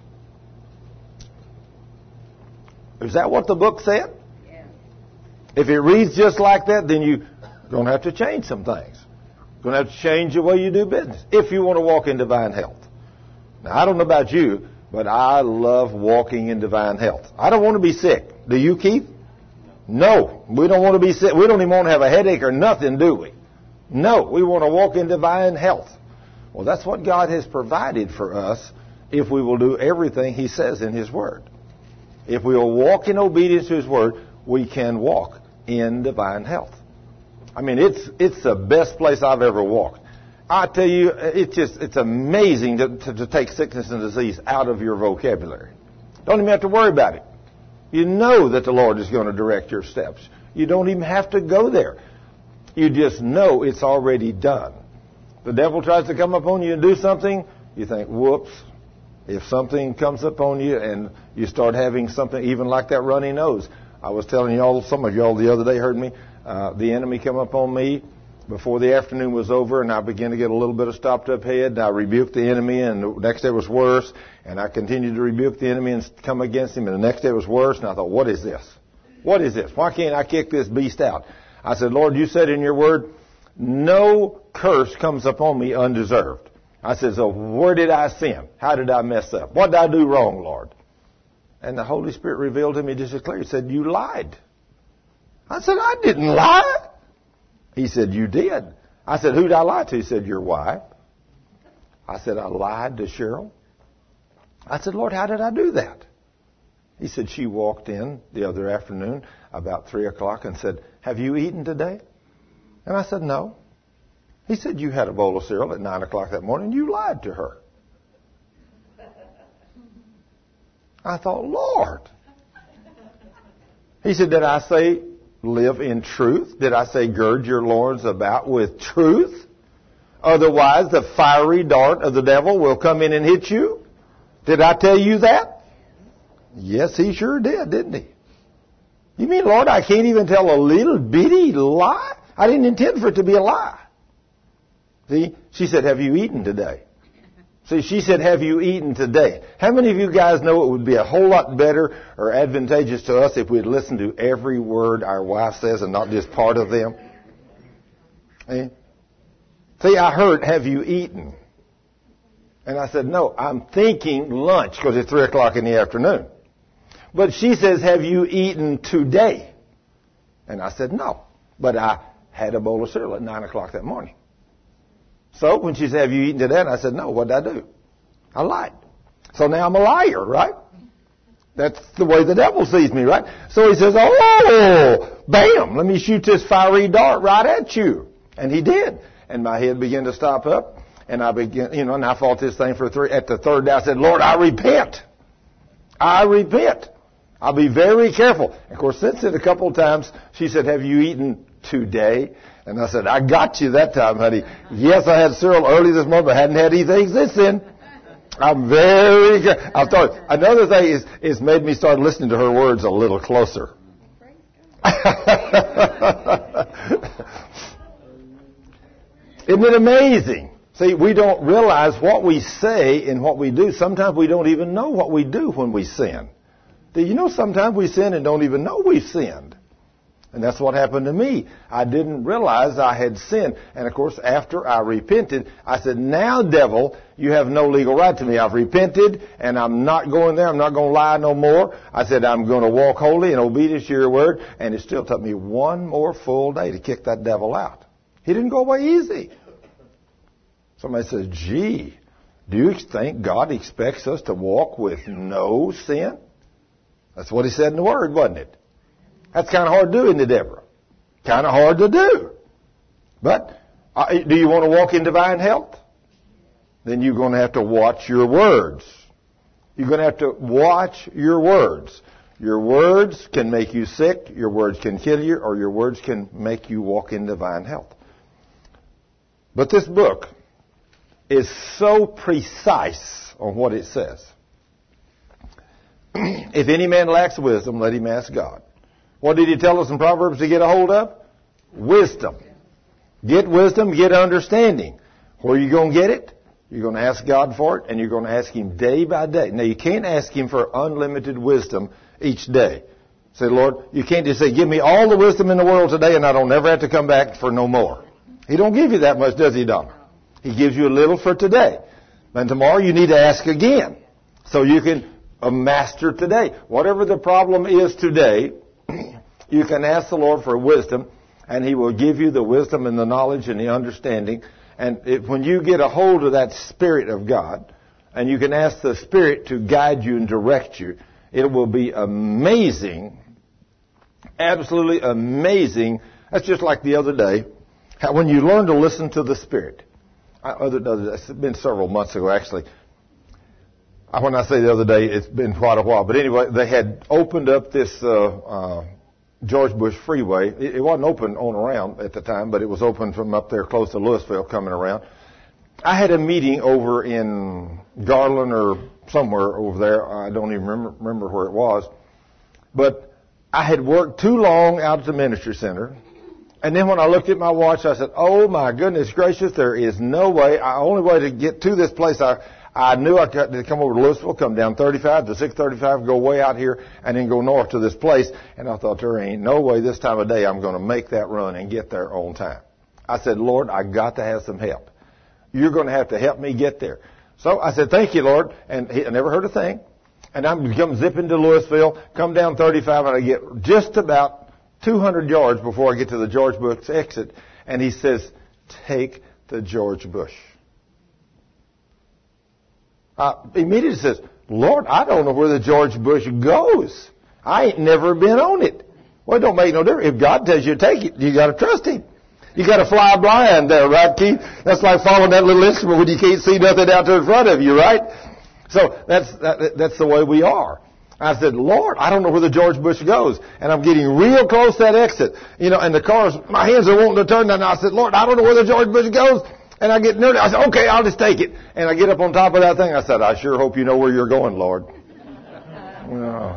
Is that what the book said? Yes. If it reads just like that, then you're going to have to change some things. You're going to have to change the way you do business if you want to walk in divine health. Now, I don't know about you, but I love walking in divine health. I don't want to be sick. Do you, Keith? No. We don't want to be sick. We don't even want to have a headache or nothing, do we? No. We want to walk in divine health. Well, that's what God has provided for us if we will do everything He says in His Word. If we will walk in obedience to His Word, we can walk in divine health. I mean, it's it's the best place I've ever walked. I tell you, it's just it's amazing to, to, to take sickness and disease out of your vocabulary. Don't even have to worry about it. You know that the Lord is going to direct your steps. You don't even have to go there. You just know it's already done. The devil tries to come upon you and do something, you think, whoops. If something comes upon you and you start having something even like that runny nose. I was telling y'all, some of y'all the other day heard me, uh, the enemy come upon me before the afternoon was over, and I began to get a little bit of stopped up head. And I rebuked the enemy, and the next day was worse. And I continued to rebuke the enemy and come against him, and the next day was worse. And I thought, what is this? What is this? Why can't I kick this beast out? I said, Lord, you said in your word, no curse comes upon me undeserved. I said, so where did I sin? How did I mess up? What did I do wrong, Lord? And the Holy Spirit revealed to me just as clearly. He said, you lied. I said, I didn't lie. He said, you did. I said, who did I lie to? He said, your wife. I said, I lied to Cheryl. I said, Lord, how did I do that? He said, she walked in the other afternoon about three o'clock and said, have you eaten today? And I said, no. He said, you had a bowl of cereal at nine o'clock that morning. You lied to her. I thought, Lord. He said, did I say live in truth? Did I say gird your loins about with truth? Otherwise, the fiery dart of the devil will come in and hit you. Did I tell you that? Yes, he sure did, didn't he? You mean, Lord, I can't even tell a little bitty lie? I didn't intend for it to be a lie. See, she said, have you eaten today? See, she said, have you eaten today? How many of you guys know it would be a whole lot better or advantageous to us if we'd listen to every word our wife says and not just part of them? Eh? See, I heard, have you eaten? And I said, no, I'm thinking lunch because it's three o'clock in the afternoon. But she says, have you eaten today? And I said, no. But I had a bowl of cereal at nine o'clock that morning. So when she said, have you eaten today? And I said, no, what did I do? I lied. So now I'm a liar, right? That's the way the devil sees me, right? So he says, oh, bam, let me shoot this fiery dart right at you. And he did. And my head began to stop up. And I began, you know, and I fought this thing for three. At the third day, I said, Lord, I repent. I repent. I'll be very careful. Of course, since it a couple of times, she said, have you eaten today? And I said, I got you that time, honey. Yes, I had cereal early this morning, but I hadn't had anything since then. I'm very good. I've thought, another thing is, is made me start listening to her words a little closer. Isn't it amazing? See, we don't realize what we say and what we do. Sometimes we don't even know what we do when we sin. Do you know sometimes we sin and don't even know we've sinned? And that's what happened to me. I didn't realize I had sinned. And, of course, after I repented, I said, now, devil, you have no legal right to me. I've repented, and I'm not going there. I'm not going to lie no more. I said, I'm going to walk holy and obedience to your word. And it still took me one more full day to kick that devil out. He didn't go away easy. Somebody says, gee, do you think God expects us to walk with no sin? That's what he said in the word, wasn't it? That's kind of hard to do, isn't it, Deborah? Kind of hard to do. But uh, do you want to walk in divine health? Then you're going to have to watch your words. You're going to have to watch your words. Your words can make you sick, your words can kill you, or your words can make you walk in divine health. But this book is so precise on what it says. If any man lacks wisdom, let him ask God. What did he tell us in Proverbs to get a hold of? Wisdom. Get wisdom, get understanding. Where are you going to get it? You're going to ask God for it, and you're going to ask Him day by day. Now, you can't ask Him for unlimited wisdom each day. Say, Lord, you can't just say, give me all the wisdom in the world today, and I don't never have to come back for no more. He don't give you that much, does He, Donna? He gives you a little for today. And tomorrow you need to ask again. So you can uh, master today. Whatever the problem is today, you can ask the Lord for wisdom, and He will give you the wisdom and the knowledge and the understanding. And it, when you get a hold of that Spirit of God, and you can ask the Spirit to guide you and direct you, it will be amazing, absolutely amazing. That's just like the other day, how when you learn to listen to the Spirit. I, other, it's been several months ago, actually. When I say the other day, it's been quite a while. But anyway, they had opened up this uh, uh, George Bush Freeway. It, it wasn't open on around at the time, but it was open from up there close to Louisville coming around. I had a meeting over in Garland or somewhere over there. I don't even remember, remember where it was. But I had worked too long out at the ministry center. And then when I looked at my watch, I said, oh, my goodness gracious, there is no way. The only way to get to this place, I, I knew I had to come over to Louisville, come down thirty-five to six thirty-five, go way out here, and then go north to this place. And I thought, there ain't no way this time of day I'm going to make that run and get there on time. I said, Lord, I got to have some help. You're going to have to help me get there. So I said, thank you, Lord. And he, I never heard a thing. And I'm come zipping to Louisville, come down thirty-five, and I get just about two hundred yards before I get to the George Bush exit. And he says, take the George Bush. I immediately says, Lord, I don't know where the George Bush goes. I ain't never been on it. Well, it don't make no difference. If God tells you to take it, you got to trust Him. You got to fly blind there, right, Keith? That's like following that little instrument when you can't see nothing out there in front of you, right? So that's that, that's the way we are. I said, Lord, I don't know where the George Bush goes. And I'm getting real close to that exit. You know, and the cars, my hands are wanting to turn down. And I said, Lord, I don't know where the George Bush goes. And I get nervous. I said, okay, I'll just take it. And I get up on top of that thing. I said, I sure hope you know where you're going, Lord. Oh,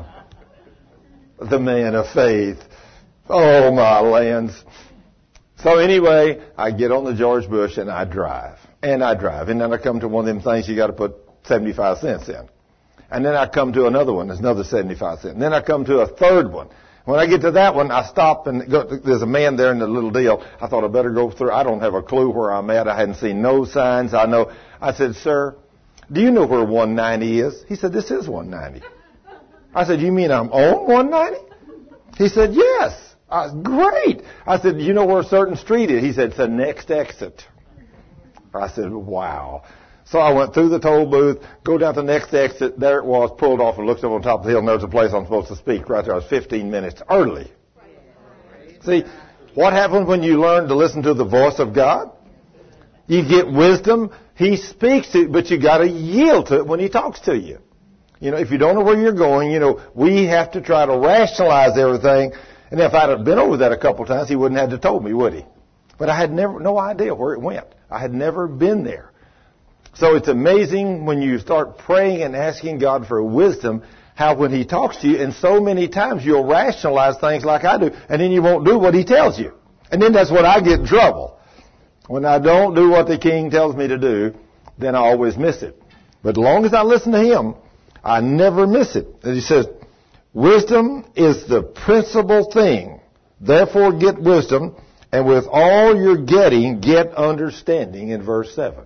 the man of faith. Oh, my lands. So anyway, I get on the George Bush and I drive. And I drive. And then I come to one of them things you got to put seventy-five cents in. And then I come to another one. There's another seventy-five cents. And then I come to a third one. When I get to that one, I stop and go, there's a man there in the little deal. I thought I better go through. I don't have a clue where I'm at. I hadn't seen no signs. I know. I said, sir, do you know where one ninety is? He said, this is one ninety. I said, you mean I'm on one ninety? He said, yes. I said, great. I said, do you know where a certain street is? He said, it's the next exit. I said, wow. So I went through the toll booth, go down to the next exit. There it was, pulled off and looked up on top of the hill, and there's a place I'm supposed to speak right there. I was fifteen minutes early. See, what happens when you learn to listen to the voice of God? You get wisdom. He speaks to you, but you got to yield to it when He talks to you. You know, if you don't know where you're going, you know, we have to try to rationalize everything. And if I'd have been over that a couple of times, He wouldn't have to told me, would He? But I had never, no idea where it went. I had never been there. So it's amazing when you start praying and asking God for wisdom, how when He talks to you, and so many times you'll rationalize things like I do, and then you won't do what He tells you. And then that's when I get in trouble. When I don't do what the King tells me to do, then I always miss it. But as long as I listen to Him, I never miss it. And He says, wisdom is the principal thing. Therefore get wisdom, and with all you're getting, get understanding in verse seven.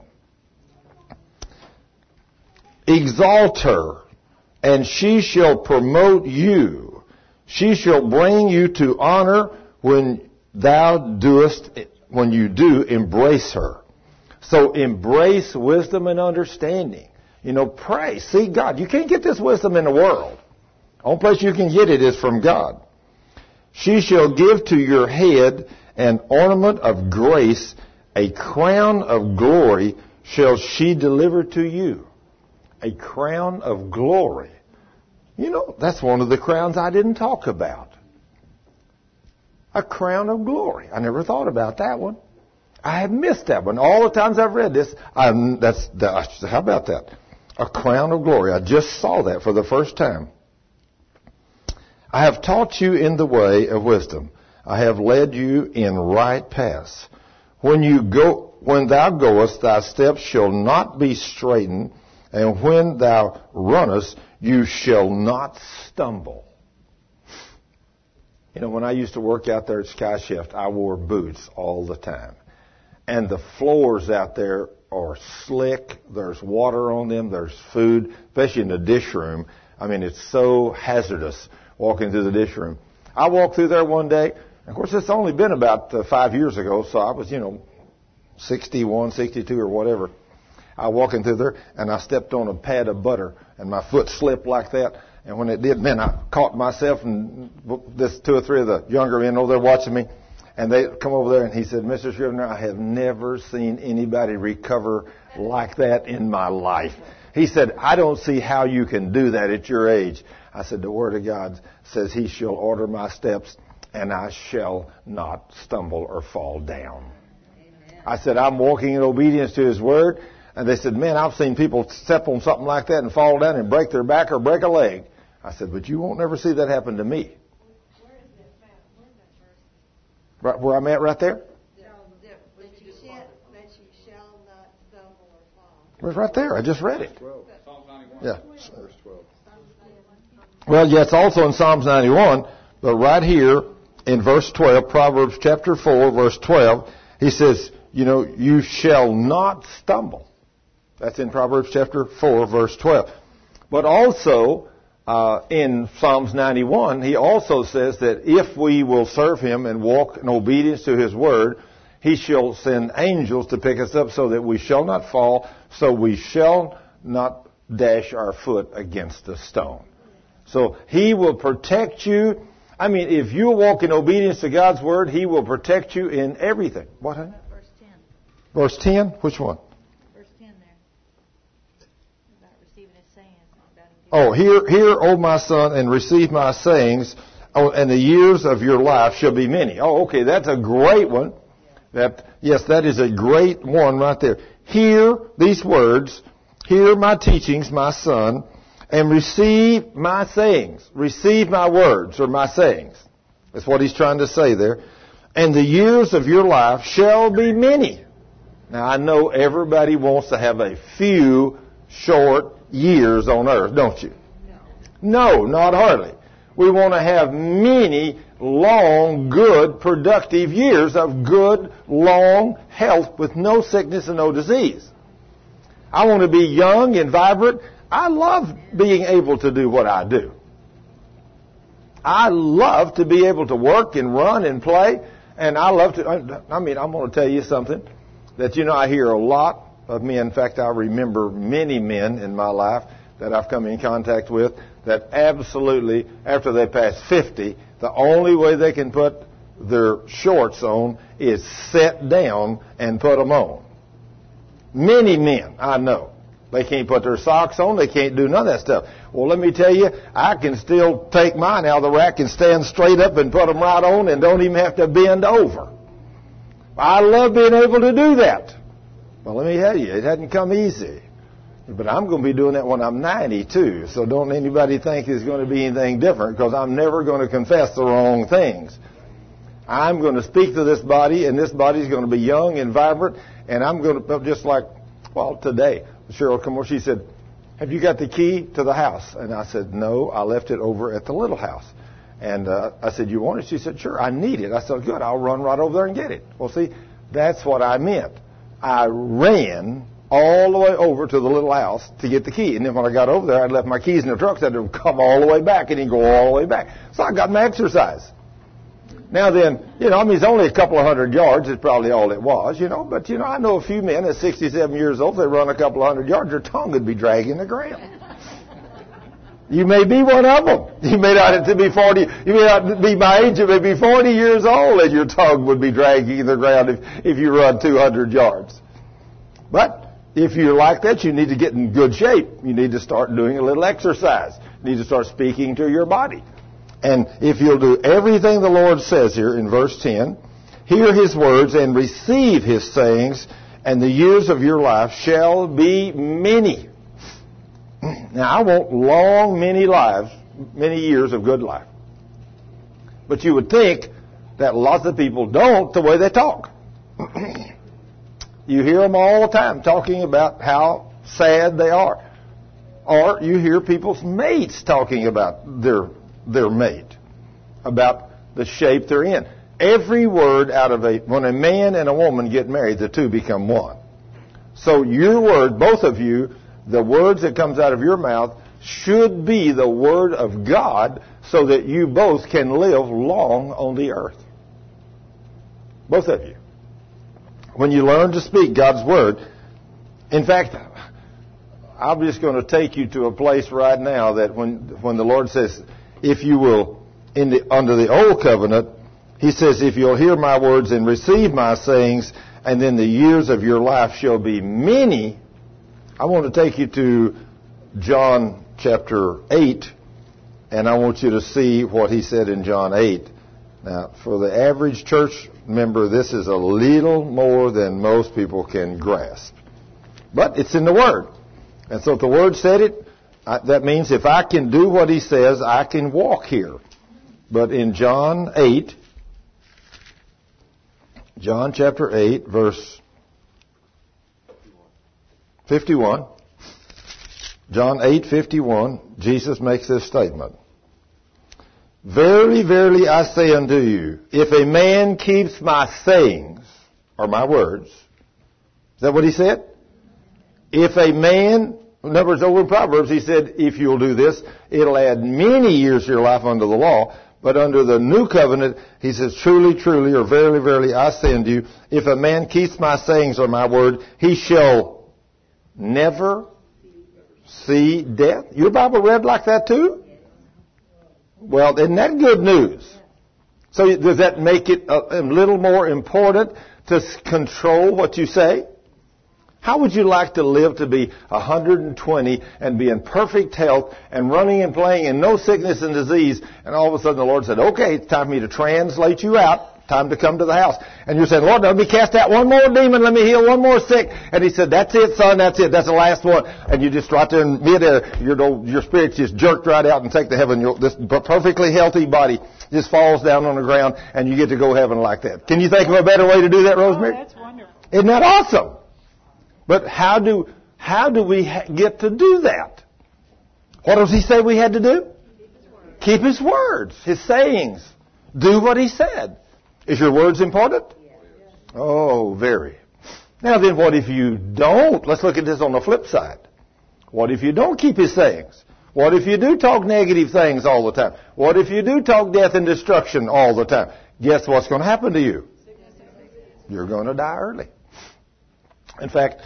Exalt her, and she shall promote you. She shall bring you to honor when thou doest, when you do embrace her. So embrace wisdom and understanding. You know, pray, seek God. You can't get this wisdom in the world. The only place you can get it is from God. She shall give to your head an ornament of grace, a crown of glory shall she deliver to you. A crown of glory. You know, that's one of the crowns I didn't talk about. A crown of glory. I never thought about that one. I have missed that one. All the times I've read this, I'm, that's, that, how about that? A crown of glory. I just saw that for the first time. I have taught you in the way of wisdom. I have led you in right paths. When you go, when thou goest, thy steps shall not be straitened, and when thou runnest, you shall not stumble. You know, when I used to work out there at Sky Shift, I wore boots all the time. And the floors out there are slick. There's water on them. There's food, especially in the dish room. I mean, it's so hazardous walking through the dish room. I walked through there one day. Of course, it's only been about uh, five years ago, so I was, you know, sixty-one, sixty-two or whatever. I walking through there, and I stepped on a pad of butter, and my foot slipped like that. And when it did, man, I caught myself, and this two or three of the younger men over there watching me, and they come over there, and he said, Mister Scrivener, I have never seen anybody recover like that in my life. He said, I don't see how you can do that at your age. I said, the Word of God says He shall order my steps, and I shall not stumble or fall down. Amen. I said, I'm walking in obedience to His Word. And they said, man, I've seen people step on something like that and fall down and break their back or break a leg. I said, but you won't never see that happen to me. Where is that, Matt? Where's that verse? Right where I'm at right there? That you shall, that you shall not stumble or fall. It was right there. I just read it. Psalms ninety-one. Yeah. Verse twelve. Well, yeah, it's also in Psalms ninety-one, but right here in verse twelve, Proverbs chapter four, verse twelve, he says, you know, you shall not stumble. That's in Proverbs chapter four, verse twelve. But also, uh, in Psalms ninety-one, he also says that if we will serve Him and walk in obedience to His Word, He shall send angels to pick us up so that we shall not fall, so we shall not dash our foot against a stone. So He will protect you. I mean, if you walk in obedience to God's Word, He will protect you in everything. What, honey? Verse ten. Verse ten? Which one? Verse ten there. About receiving His sayings. About him Oh, hear, hear, O my son, and receive my sayings, oh, and the years of your life shall be many. Oh, okay, that's a great one. That, yes, that is a great one right there. Hear these words, hear my teachings, my son, and receive my sayings. Receive my words or my sayings. That's what he's trying to say there. And the years of your life shall be many. Now, I know everybody wants to have a few short years on earth, don't you? No, not hardly. We want to have many long, good, productive years of good, long health with no sickness and no disease. I want to be young and vibrant. I love being able to do what I do. I love to be able to work and run and play. And I love to, I mean, I'm going to tell you something that, you know, I hear a lot of men. In fact, I remember many men in my life that I've come in contact with that absolutely, after they pass fifty, the only way they can put their shorts on is sit down and put them on. Many men I know. They can't put their socks on. They can't do none of that stuff. Well, let me tell you, I can still take mine out of the rack and stand straight up and put them right on and don't even have to bend over. I love being able to do that. Well, let me tell you, it hasn't come easy. But I'm going to be doing that when I'm ninety-two. So don't anybody think it's going to be anything different, because I'm never going to confess the wrong things. I'm going to speak to this body, and this body is going to be young and vibrant. And I'm going to, just like, well, today, Cheryl come over, she said, have you got the key to the house? And I said, no, I left it over at the little house. And uh, I said, you want it? She said, sure, I need it. I said, good, I'll run right over there and get it. Well, see, that's what I meant. I ran all the way over to the little house to get the key. And then when I got over there, I'd left my keys in the truck, so I had to come all the way back and then go all the way back. So I got my exercise. Now then, you know, I mean, it's only a couple of hundred yards. It's probably all it was, you know. But, you know, I know a few men at sixty-seven years old, if they run a couple of hundred yards, their tongue would be dragging the ground. You may be one of them. You may not have to be forty. You may not be my age. You may be forty years old, and your tongue would be dragging the ground if, if you run two hundred yards. But if you're like that, you need to get in good shape. You need to start doing a little exercise. You need to start speaking to your body. And if you'll do everything the Lord says here in verse ten, hear His words and receive His sayings, and the years of your life shall be many. Now, I want long, many lives, many years of good life. But you would think that lots of people don't the way they talk. You hear them all the time talking about how sad they are. Or you hear people's mates talking about their their mate, about the shape they're in. Every word out of a, when a man and a woman get married, the two become one. So your word, both of you, the words that comes out of your mouth should be the word of God so that you both can live long on the earth. Both of you. When you learn to speak God's word, in fact, I'm just going to take you to a place right now that when when the Lord says, if you will, in the under the old covenant, He says, if you'll hear my words and receive my sayings, and then the years of your life shall be many. I want to take you to John chapter eight, and I want you to see what He said in John eight. Now, for the average church member, this is a little more than most people can grasp. But it's in the Word. And so if the Word said it, I, that means if I can do what He says, I can walk here. But in John eight, John chapter eight, verse fifty-one, John eight fifty-one, Jesus makes this statement. Verily, verily, I say unto you, if a man keeps my sayings, or my words, is that what He said? If a man, in other words, over in Proverbs, He said, if you'll do this, it'll add many years to your life under the law. But under the new covenant, He says, truly, truly, or verily, verily, I say unto you, if a man keeps my sayings or my word, he shall never see death. Your Bible read like that too? Well, isn't that good news? So does that make it a, a little more important to control what you say? How would you like to live to be one hundred twenty and be in perfect health and running and playing and no sickness and disease, and all of a sudden the Lord said, okay, it's time for me to translate you out, time to come to the house. And you're saying, Lord, let me cast out one more demon, let me heal one more sick. And He said, that's it, son, that's it, that's the last one. And you just right there in midair, your, your spirit's just jerked right out and take to heaven. Your, this perfectly healthy body just falls down on the ground and you get to go heaven like that. Can you think of a better way to do that, Rosemary? Oh, that's wonderful. Isn't that awesome? But how do how do we ha- get to do that? What does He say we had to do? Keep His words, His sayings. Do what He said. Is your words important? Oh, very. Now then, what if you don't? Let's look at this on the flip side. What if you don't keep His sayings? What if you do talk negative things all the time? What if you do talk death and destruction all the time? Guess what's going to happen to you? You're going to die early. In fact,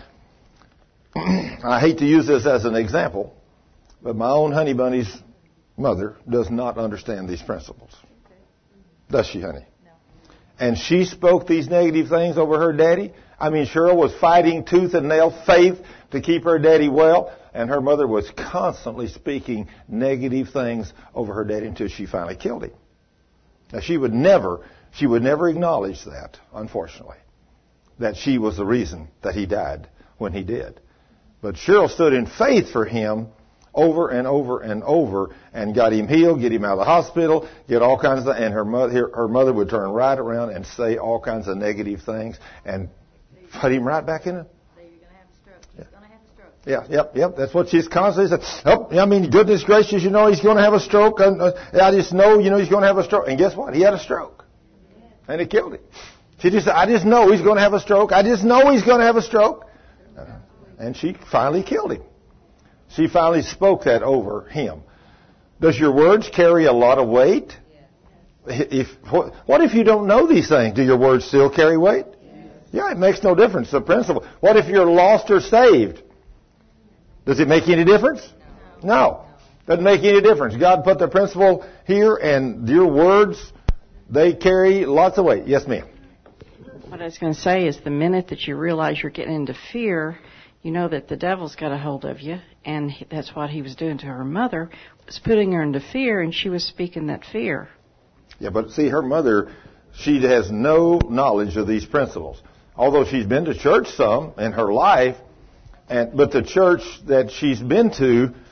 I hate to use this as an example, but my own honey bunny's mother does not understand these principles. Does she, honey? No. And she spoke these negative things over her daddy. I mean, Cheryl was fighting tooth and nail, faith, to keep her daddy well, and her mother was constantly speaking negative things over her daddy until she finally killed him. Now, she would never, she would never acknowledge that, unfortunately, that she was the reason that he died when he did. But Cheryl stood in faith for him over and over and over and got him healed, get him out of the hospital, get all kinds of, and her mother, her mother would turn right around and say all kinds of negative things and put him right back in it. So you're going to have a stroke. He's going to have a stroke. Yeah, yep, yep. That's what she's constantly saying. Oh, I mean, goodness gracious, you know he's going to have a stroke. I, I just know, you know, he's going to have a stroke. And guess what? He had a stroke. And it killed him. She just said, I just know he's going to have a stroke. I just know he's going to have a stroke. Uh, and she finally killed him. She finally spoke that over him. Does your words carry a lot of weight? If what, what if you don't know these things? Do your words still carry weight? Yeah, it makes no difference. The principle. What if you're lost or saved? Does it make any difference? No. Doesn't make any difference. God put the principle here, and your words, they carry lots of weight. Yes, ma'am. What I was going to say is the minute that you realize you're getting into fear, you know that the devil's got a hold of you, and that's what he was doing to her mother, was putting her into fear, and she was speaking that fear. Yeah, but see, her mother, she has no knowledge of these principles. Although she's been to church some in her life, and but the church that she's been to,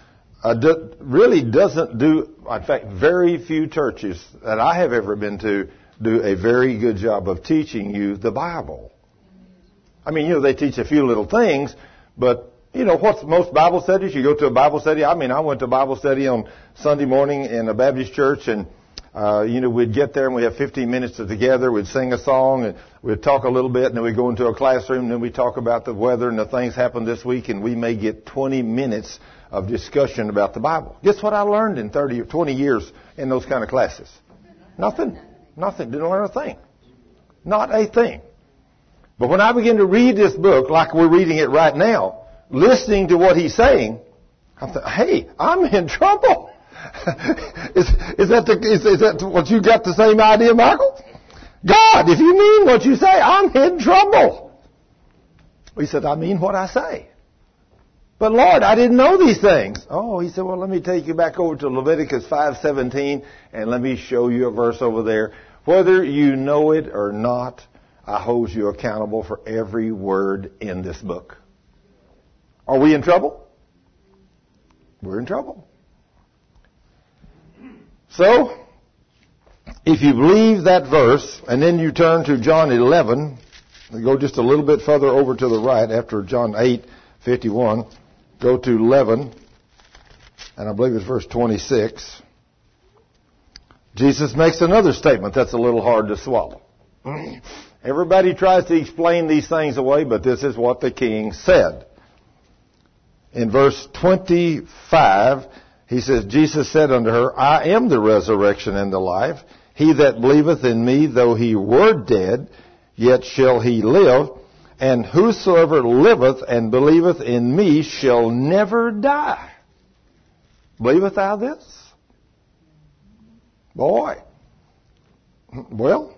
uh, do, really doesn't do, in fact, very few churches that I have ever been to do a very good job of teaching you the Bible. I mean, you know, they teach a few little things, but, you know, what's most Bible studies? You go to a Bible study. I mean, I went to Bible study on Sunday morning in a Baptist church, and, uh, you know, we'd get there and we'd have fifteen minutes together. We'd sing a song and we'd talk a little bit, and then we'd go into a classroom and then we'd talk about the weather and the things happened this week, and we may get twenty minutes of discussion about the Bible. Guess what I learned in thirty or twenty years in those kind of classes? Nothing. Nothing. Didn't learn a thing. Not a thing. But when I begin to read this book, like we're reading it right now, listening to what he's saying, I thought, hey, I'm in trouble. is, is, that the, is, is that what you got the same idea, Michael? God, if you mean what you say, I'm in trouble. He said, I mean what I say. But Lord, I didn't know these things. Oh, he said, well, let me take you back over to Leviticus five seventeen, and let me show you a verse over there. Whether you know it or not, I hold you accountable for every word in this book. Are we in trouble? We're in trouble. So, if you believe that verse, and then you turn to John eleven, and go just a little bit further over to the right after John eight fifty-one, go to eleven, and I believe it's verse twenty-six. Jesus makes another statement that's a little hard to swallow. Everybody tries to explain these things away, but this is what the king said. In verse twenty-five, he says, Jesus said unto her, I am the resurrection and the life. He that believeth in me, though he were dead, yet shall he live. And whosoever liveth and believeth in me shall never die. Believeth thou this? Boy. Well,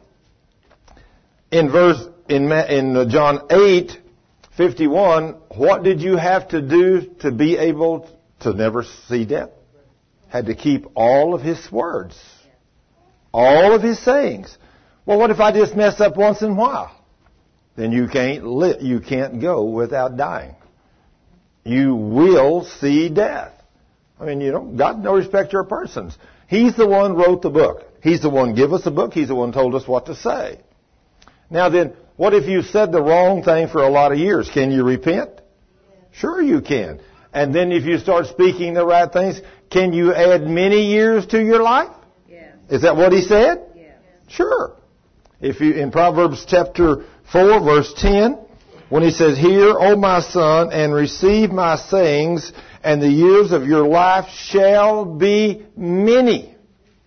in verse in in John eight fifty-one, what did you have to do to be able to never see death? Had to keep all of his words, all of his sayings. Well, what if I just mess up once in a while? Then you can't li- you can't go without dying. You will see death. I mean, you know, God no respecter of persons. He's the one wrote the book. He's the one gave us the book. He's the one told us what to say. Now then, what if you said the wrong thing for a lot of years? Can you repent? Sure you can. And then if you start speaking the right things, can you add many years to your life? Yes. Is that what he said? Yes. Sure. If you in Proverbs chapter four, verse ten, when he says, Hear, O my son, and receive my sayings, and the years of your life shall be many.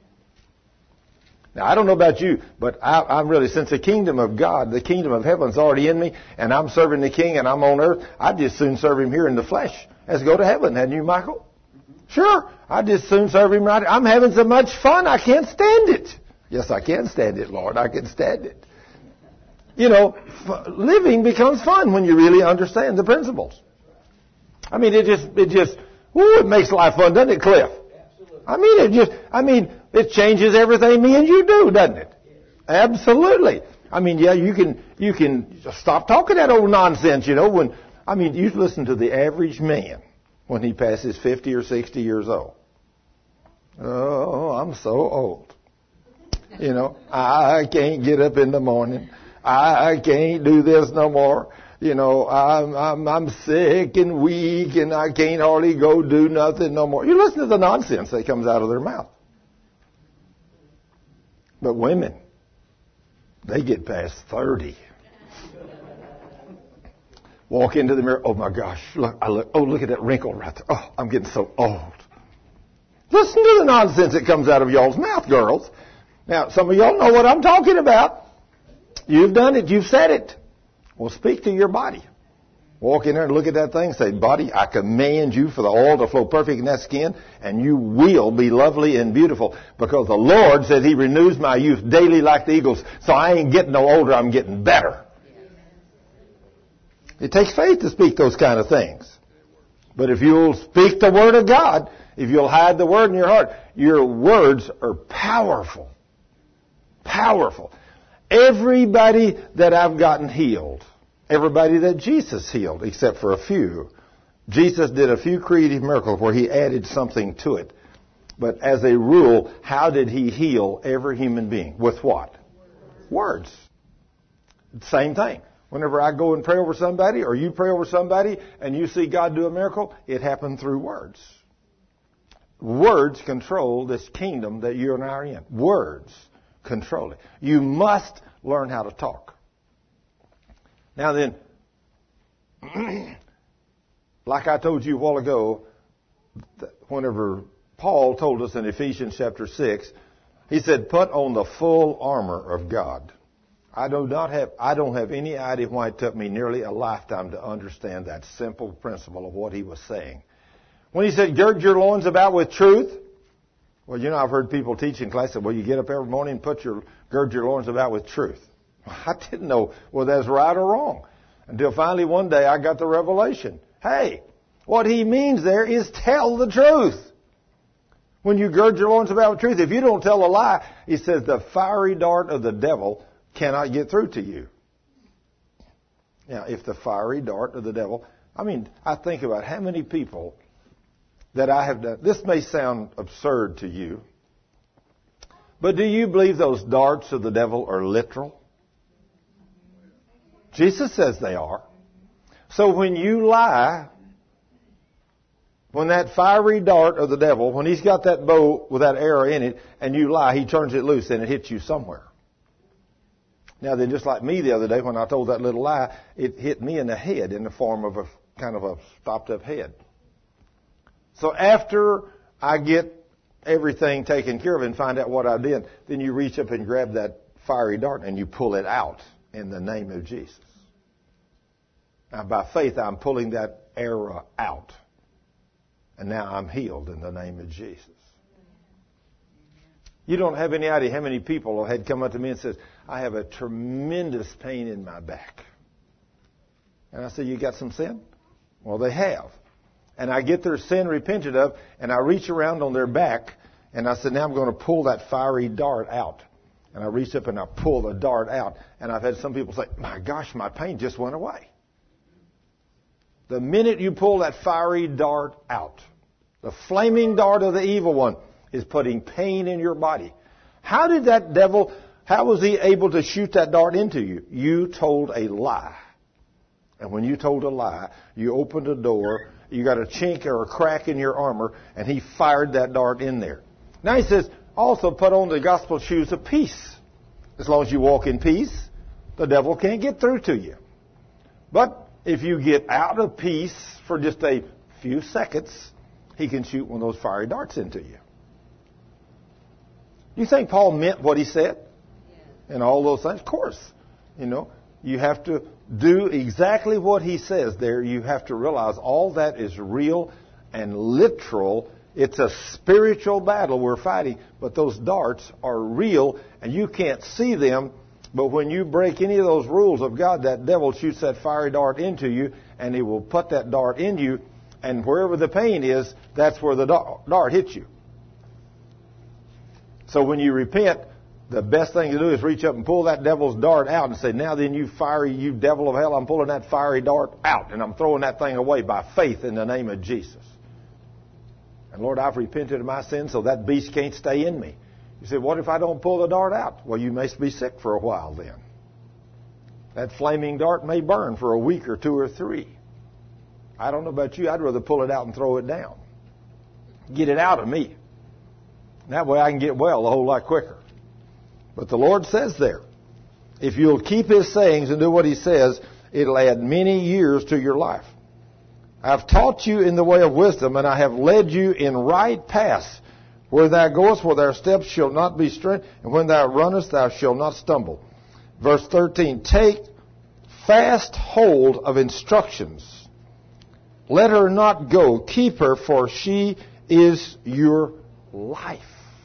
Now, I don't know about you, but I, I'm really, since the kingdom of God, the kingdom of heaven is already in me, and I'm serving the king, and I'm on earth, I'd just soon serve him here in the flesh as go to heaven, hadn't you, Michael? Sure, I'd just soon serve him right. I'm having so much fun, I can't stand it. Yes, I can stand it, Lord. I can stand it. You know, f- living becomes fun when you really understand the principles. I mean, it just, it just, ooh, it makes life fun, doesn't it, Cliff? Absolutely. I mean, it just, I mean, it changes everything me and you do, doesn't it? Absolutely. I mean, yeah, you can, you can stop talking that old nonsense, you know, when, I mean, you listen to the average man when he passes fifty or sixty years old. Oh, I'm so old. You know, I can't get up in the morning. I can't do this no more. You know, I'm, I'm, I'm sick and weak and I can't hardly go do nothing no more. You listen to the nonsense that comes out of their mouth. But women, they get past thirty. Walk into the mirror. Oh my gosh, look, I look, oh, look at that wrinkle right there. Oh, I'm getting so old. Listen to the nonsense that comes out of y'all's mouth, girls. Now, some of y'all know what I'm talking about. You've done it. You've said it. Well, speak to your body. Walk in there and look at that thing and say, body, I command you for the oil to flow perfect in that skin, and you will be lovely and beautiful, because the Lord says he renews my youth daily like the eagles. So I ain't getting no older. I'm getting better. It takes faith to speak those kind of things. But if you'll speak the word of God, if you'll hide the word in your heart, your words are powerful. Powerful. Everybody that I've gotten healed, everybody that Jesus healed, except for a few, Jesus did a few creative miracles where he added something to it. But as a rule, how did he heal every human being? With what? Words. Same thing. Whenever I go and pray over somebody, or you pray over somebody, and you see God do a miracle, it happened through words. Words control this kingdom that you and I are in. Words control it. You must learn how to talk. Now then, like I told you a while ago, whenever Paul told us in Ephesians chapter six, he said, put on the full armor of God. I do not have, I don't have any idea why it took me nearly a lifetime to understand that simple principle of what he was saying. When he said, gird your loins about with truth, well, you know, I've heard people teach in class that, well, you get up every morning and put your, gird your loins about with truth. I didn't know whether that's right or wrong until finally one day I got the revelation. Hey, what he means there is tell the truth. When you gird your loins about with truth, if you don't tell a lie, he says the fiery dart of the devil cannot get through to you. Now, if the fiery dart of the devil, I mean, I think about how many people that I have done. This may sound absurd to you, but do you believe those darts of the devil are literal? Jesus says they are. So when you lie, when that fiery dart of the devil, when he's got that bow with that arrow in it, and you lie, he turns it loose and it hits you somewhere. Now then, just like me the other day when I told that little lie, it hit me in the head in the form of a kind of a stopped up head. So after I get everything taken care of and find out what I did, then you reach up and grab that fiery dart and you pull it out in the name of Jesus. Now by faith, I'm pulling that arrow out. And now I'm healed in the name of Jesus. You don't have any idea how many people had come up to me and said, I have a tremendous pain in my back. And I said, you got some sin? Well, they have. And I get their sin repented of, and I reach around on their back, and I said, now I'm going to pull that fiery dart out. And I reach up and I pull the dart out. And I've had some people say, my gosh, my pain just went away. The minute you pull that fiery dart out, the flaming dart of the evil one is putting pain in your body. How did that devil, how was he able to shoot that dart into you? You told a lie. And when you told a lie, you opened a door, you got a chink or a crack in your armor, and he fired that dart in there. Now he says, also put on the gospel shoes of peace. As long as you walk in peace, the devil can't get through to you. But if you get out of peace for just a few seconds, he can shoot one of those fiery darts into you. You think Paul meant what he said? Yeah. And all those things? Of course. You know, you have to do exactly what he says there. You have to realize all that is real and literal. It's a spiritual battle we're fighting, but those darts are real and you can't see them. But when you break any of those rules of God, that devil shoots that fiery dart into you and he will put that dart in you, and wherever the pain is, that's where the dart hits you. So when you repent, the best thing to do is reach up and pull that devil's dart out and say, now then, you fiery, you devil of hell, I'm pulling that fiery dart out and I'm throwing that thing away by faith in the name of Jesus. And Lord, I've repented of my sins so that beast can't stay in me. You say, what if I don't pull the dart out? Well, you may be sick for a while then. That flaming dart may burn for a week or two or three. I don't know about you. I'd rather pull it out and throw it down. Get it out of me. That way I can get well a whole lot quicker. But the Lord says there, if you'll keep His sayings and do what He says, it'll add many years to your life. I've taught you in the way of wisdom, and I have led you in right paths. Where thou goest, where thy steps shall not be straight, and when thou runnest, thou shalt not stumble. Verse thirteen, take fast hold of instructions. Let her not go. Keep her, for she is your life.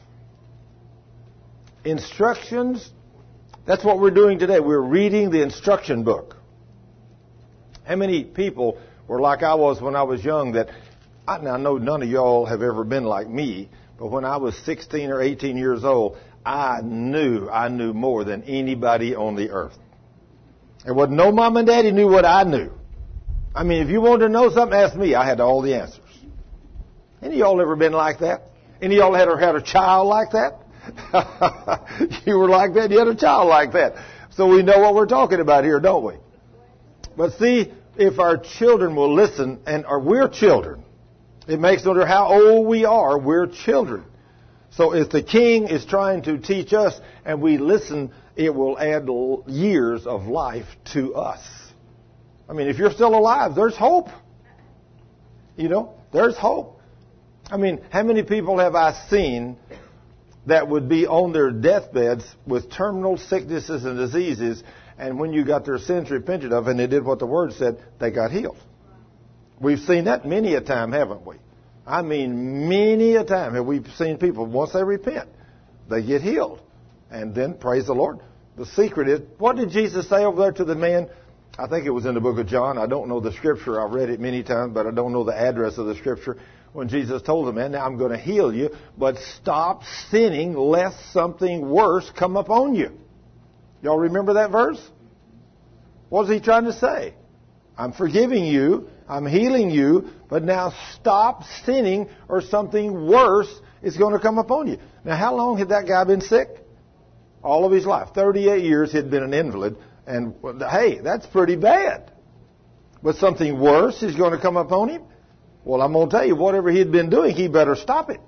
Instructions, that's what we're doing today. We're reading the instruction book. How many people were like I was when I was young that, I, now I know none of y'all have ever been like me, but when I was sixteen or eighteen years old, I knew, I knew more than anybody on the earth. There wasn't no mom and daddy knew what I knew. I mean, if you wanted to know something, ask me. I had all the answers. Any of y'all ever been like that? Any of y'all ever had a child like that? You were like that, you had a child like that. So we know what we're talking about here, don't we? But see, if our children will listen, and or we're children, it makes no matter how old we are, we're children. So if the king is trying to teach us and we listen, it will add years of life to us. I mean, if you're still alive, there's hope. You know, there's hope. I mean, how many people have I seen that would be on their deathbeds with terminal sicknesses and diseases, and when you got their sins repented of and they did what the Word said, they got healed? We've seen that many a time, haven't we? I mean, many a time have we seen people, once they repent, they get healed. And then, praise the Lord, the secret is, what did Jesus say over there to the man? I think it was in the book of John. I don't know the scripture. I've read it many times, but I don't know the address of the scripture. When Jesus told the man, now I'm going to heal you, but stop sinning lest something worse come upon you. Y'all remember that verse? What was he trying to say? I'm forgiving you, I'm healing you, but now stop sinning or something worse is going to come upon you. Now, how long had that guy been sick? All of his life. thirty-eight years he'd been an invalid. And, hey, that's pretty bad. But something worse is going to come upon him? Well, I'm going to tell you, whatever he'd been doing, he better stop it.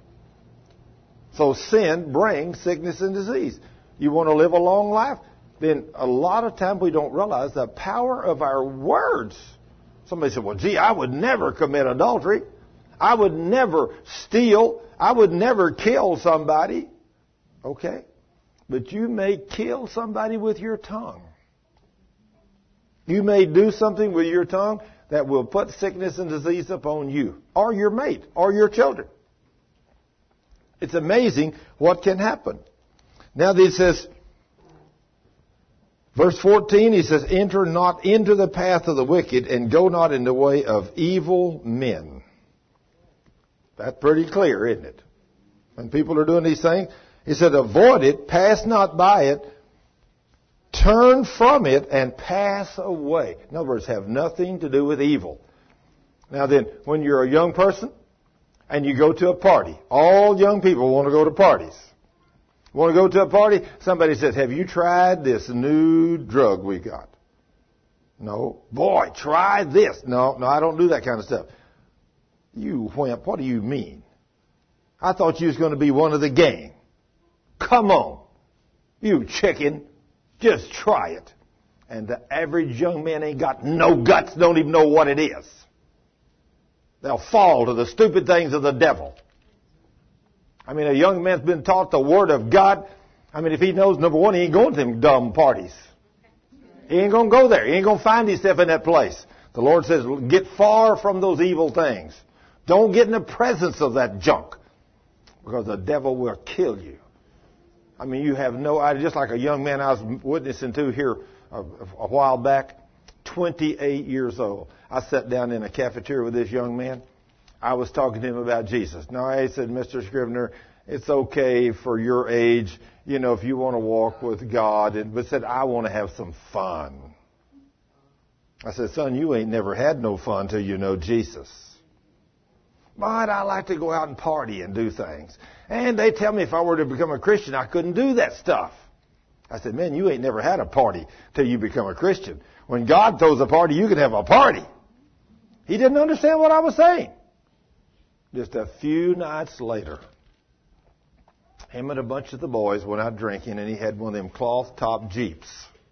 So sin brings sickness and disease. You want to live a long life? Then a lot of times we don't realize the power of our words. Somebody said, well, gee, I would never commit adultery. I would never steal. I would never kill somebody. Okay. But you may kill somebody with your tongue. You may do something with your tongue that will put sickness and disease upon you, or your mate, or your children. It's amazing what can happen. Now he says, verse fourteen, he says, enter not into the path of the wicked, and go not in the way of evil men. That's pretty clear, isn't it? When people are doing these things, he said, avoid it, pass not by it, turn from it, and pass away. In other words, have nothing to do with evil. Now then, when you're a young person and you go to a party, all young people want to go to parties. Want to go to a party? Somebody says, have you tried this new drug we got? No. Boy, try this. No, no, I don't do that kind of stuff. You wimp, what do you mean? I thought you was going to be one of the gang. Come on, you chicken, just try it. And the average young man ain't got no guts, don't even know what it is. They'll fall to the stupid things of the devil. I mean, a young man's been taught the Word of God. I mean, if he knows, number one, he ain't going to them dumb parties. He ain't going to go there. He ain't going to find himself in that place. The Lord says, get far from those evil things. Don't get in the presence of that junk, because the devil will kill you. I mean, you have no idea. Just like a young man I was witnessing to here a, a while back, twenty-eight years old. I sat down in a cafeteria with this young man. I was talking to him about Jesus. Now, I said, Mister Scrivener, it's okay for your age, you know, if you want to walk with God. And, but said, I want to have some fun. I said, son, you ain't never had no fun till you know Jesus. But I like to go out and party and do things. And they tell me if I were to become a Christian, I couldn't do that stuff. I said, man, you ain't never had a party till you become a Christian. When God throws a party, you can have a party. He didn't understand what I was saying. Just a few nights later, him and a bunch of the boys went out drinking, and he had one of them cloth-top Jeeps.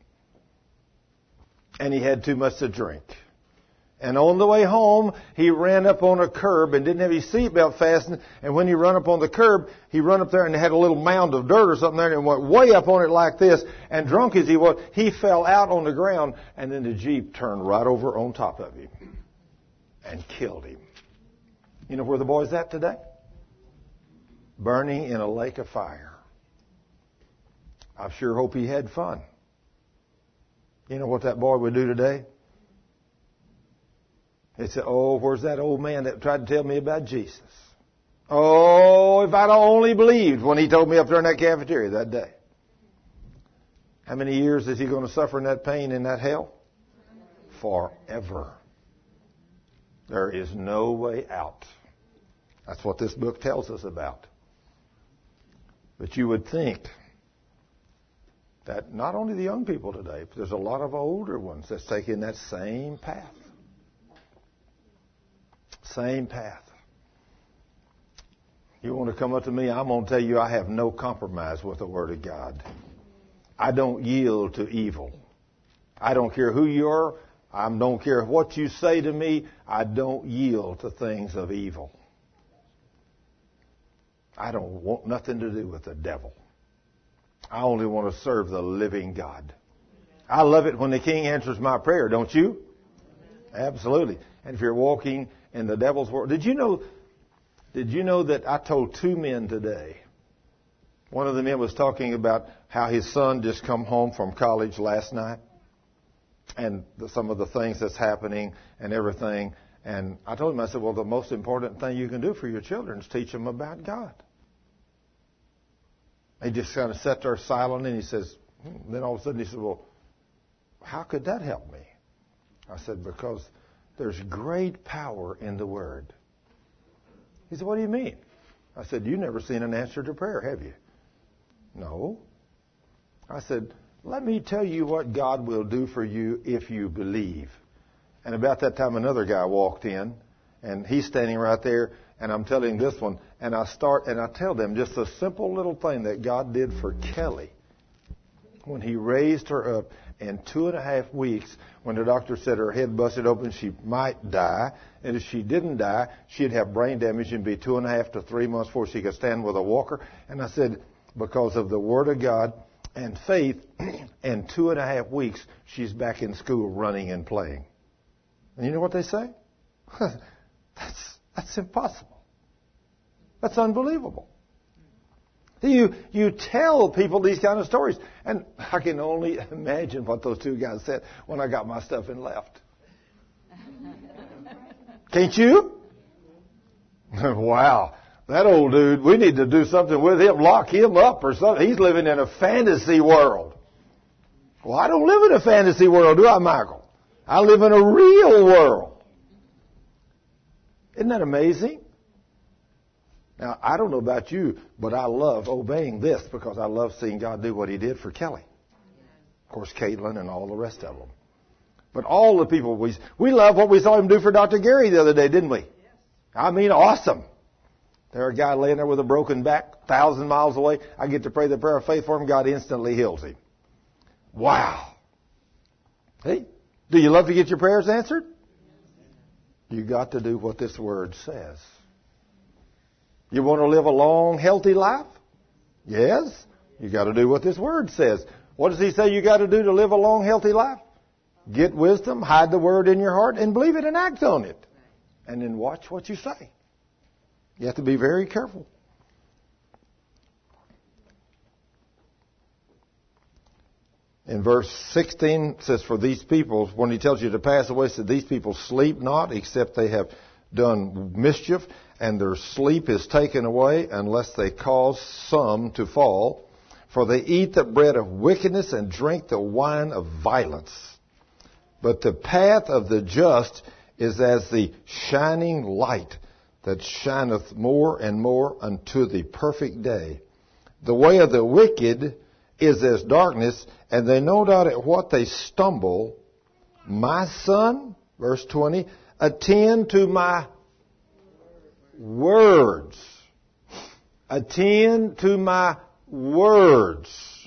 And he had too much to drink. And on the way home, he ran up on a curb and didn't have his seatbelt fastened. And when he run up on the curb, he run up there and had a little mound of dirt or something there and went way up on it like this. And drunk as he was, he fell out on the ground. And then the Jeep turned right over on top of him and killed him. You know where the boy's at today? Burning in a lake of fire. I sure hope he had fun. You know what that boy would do today? They said, oh, where's that old man that tried to tell me about Jesus? Oh, if I'd only believed when he told me up there in that cafeteria that day. How many years is he going to suffer in that pain, in that hell? Forever. There is no way out. That's what this book tells us about. But you would think that not only the young people today, but there's a lot of older ones that's taking that same path. Same path. You want to come up to me, I'm going to tell you I have no compromise with the Word of God. I don't yield to evil. I don't care who you are. I don't care what you say to me. I don't yield to things of evil. I don't want nothing to do with the devil. I only want to serve the living God. I love it when the King answers my prayer, don't you? Absolutely. And if you're walking in the devil's world, did you know, did you know that I told two men today? One of the men was talking about how his son just come home from college last night and the, some of the things that's happening and everything. And I told him, I said, well, the most important thing you can do for your children is teach them about God. He just kind of sat there silent, and he says, hmm. Then all of a sudden he said, well, how could that help me? I said, because there's great power in the Word. He said, what do you mean? I said, you've never seen an answer to prayer, have you? No. I said, let me tell you what God will do for you if you believe. And about that time, another guy walked in, and he's standing right there, and I'm telling this one, and I start, and I tell them just a simple little thing that God did for Kelly. When He raised her up in two and a half weeks, when the doctor said her head busted open, she might die. And if she didn't die, she'd have brain damage and be two and a half to three months before she could stand with a walker. And I said, because of the Word of God and faith, in two and a half weeks, she's back in school running and playing. And you know what they say? that's, that's impossible. That's unbelievable. You, you tell people these kind of stories. And I can only imagine what those two guys said when I got my stuff and left. Can't you? Wow. That old dude, we need to do something with him, lock him up or something. He's living in a fantasy world. Well, I don't live in a fantasy world, do I, Michael? I live in a real world. Isn't that amazing? Now, I don't know about you, but I love obeying this because I love seeing God do what He did for Kelly. Of course, Caitlin and all the rest of them. But all the people, we we love what we saw Him do for Doctor Gary the other day, didn't we? Yes. I mean, awesome. There's a guy laying there with a broken back, thousand miles away. I get to pray the prayer of faith for him. God instantly heals him. Wow. Hey, do you love to get your prayers answered? You got to do what this Word says. You want to live a long, healthy life? Yes. You got to do what this Word says. What does He say you got to do to live a long, healthy life? Get wisdom, hide the Word in your heart, and believe it and act on it. And then watch what you say. You have to be very careful. In verse sixteen, it says, for these people, when He tells you to pass away, it says, these people sleep not, except they have done mischief, and their sleep is taken away unless they cause some to fall. For they eat the bread of wickedness and drink the wine of violence. But the path of the just is as the shining light that shineth more and more unto the perfect day. The way of the wicked is as darkness, and they know not at what they stumble. My son, verse twenty, attend to my words. Attend to my words.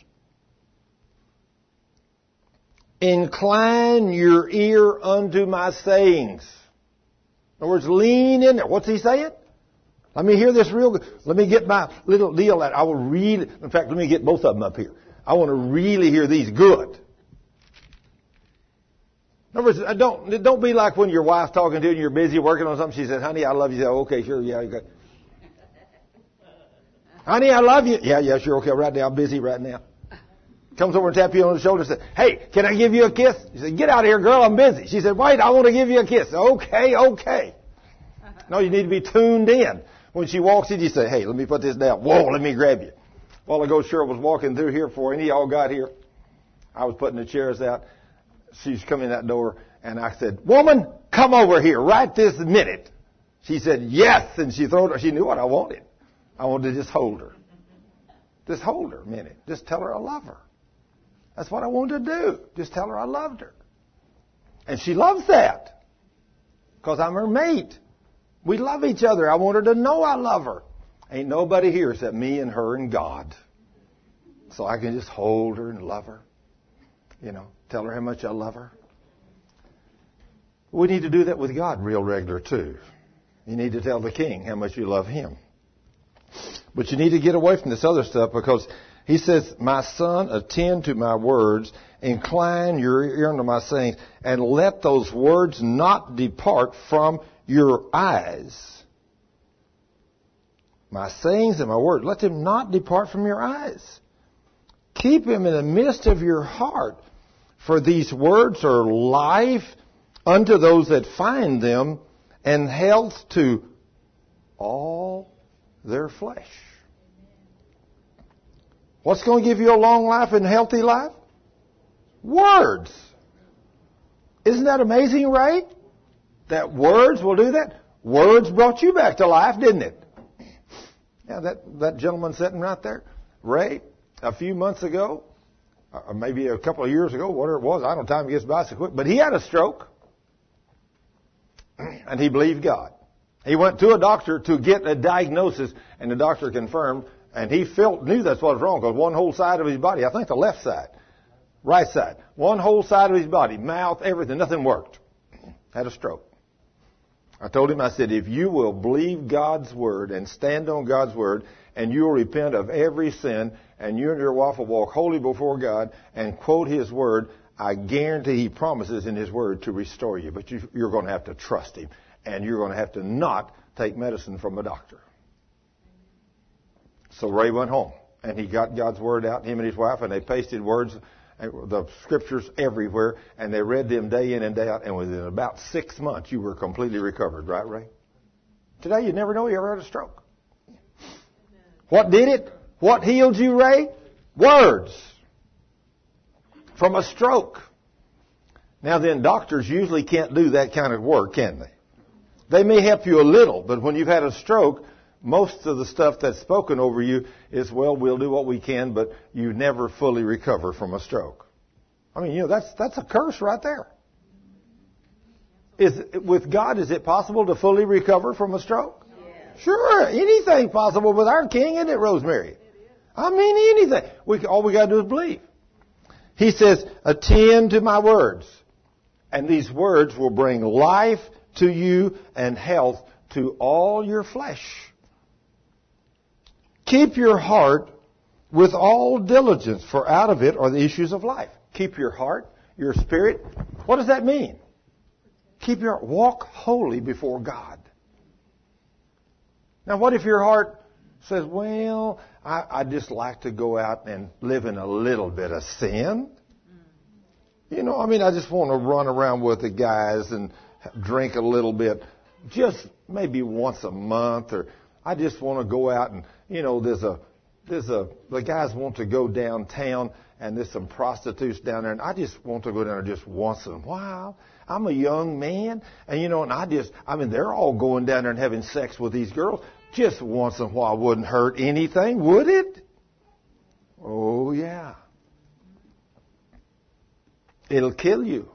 Incline your ear unto my sayings. In other words, lean in there. What's He saying? Let me hear this real good. Let me get my little deal out. I will read. In fact, let me get both of them up here. I want to really hear these good. In other words, don't, don't be like when your wife's talking to you and you're busy working on something. She says, honey, I love you. You say, okay, sure, yeah. Okay. Honey, I love you. Yeah, yeah, sure, okay, right now. I'm busy right now. Comes over and taps you on the shoulder and says, hey, can I give you a kiss? You say, get out of here, girl, I'm busy. She said, wait, I want to give you a kiss. Okay, okay. No, you need to be tuned in. When she walks in, you say, hey, let me put this down. Whoa, let me grab you. A while ago, Cheryl was walking through here before any of y'all got here. I was putting the chairs out. She's come in that door, And I said, woman, come over here right this minute. She said, yes. And she threw her, she knew what I wanted. I wanted to just hold her. Just hold her a minute. Just tell her I love her. That's what I wanted to do. Just tell her I loved her. And she loves that. Because I'm her mate. We love each other. I want her to know I love her. Ain't nobody here except me and her and God. So I can just hold her and love her. You know, tell her how much I love her. We need to do that with God real regular too. You need to tell the King how much you love Him. But you need to get away from this other stuff because He says, my son, attend to my words, incline your ear unto my sayings, and let those words not depart from your eyes. My sayings and my word, let them not depart from your eyes. Keep them in the midst of your heart, for these words are life unto those that find them, and health to all their flesh. What's going to give you a long life and healthy life? Words. Isn't that amazing, right? That words will do that. Words brought you back to life, didn't it? Yeah, that, that gentleman sitting right there, Ray, a few months ago, or maybe a couple of years ago, whatever it was, I don't know, time gets by so quick, but he had a stroke, and he believed God. He went to a doctor to get a diagnosis, and the doctor confirmed, and he felt, knew that's what was wrong, because one whole side of his body, I think the left side, right side, one whole side of his body, mouth, everything, nothing worked. Had a stroke. I told him, I said, if you will believe God's word and stand on God's word, and you will repent of every sin, and you and your wife will walk holy before God and quote His word, I guarantee He promises in His word to restore you. But you, you're going to have to trust Him, and you're going to have to not take medicine from a doctor. So Ray went home, and he got God's word out, him and his wife, and they pasted words, the scriptures everywhere, and they read them day in and day out, and within about six months, you were completely recovered, right, Ray? Today, you never know you ever had a stroke. What did it? What healed you, Ray? Words. From a stroke. Now then, doctors usually can't do that kind of work, can they? They may help you a little, but when you've had a stroke, most of the stuff that's spoken over you is, well, we'll do what we can, but you never fully recover from a stroke. I mean, you know, that's that's a curse right there. Is with God, is it possible to fully recover from a stroke? Yes. Sure, anything possible with our King, isn't it, Rosemary? I mean, anything. We, all we got to do is believe. He says, attend to my words, and these words will bring life to you and health to all your flesh. Keep your heart with all diligence, for out of it are the issues of life. Keep your heart, your spirit. What does that mean? Keep your heart. Walk holy before God. Now, what if your heart says, well, I, I just like to go out and live in a little bit of sin. You know, I mean, I just want to run around with the guys and drink a little bit, just maybe once a month, or I just want to go out and, you know, there's a, there's a, the guys want to go downtown and there's some prostitutes down there and I just want to go down there just once in a while. I'm a young man and, you know, and I just, I mean, they're all going down there and having sex with these girls. Just once in a while wouldn't hurt anything, would it? Oh, yeah. It'll kill you.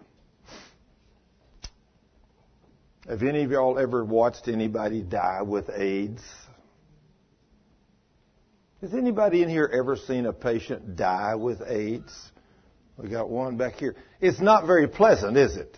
Have any of y'all ever watched anybody die with AIDS? Has anybody in here ever seen a patient die with AIDS? We got one back here. It's not very pleasant, is it?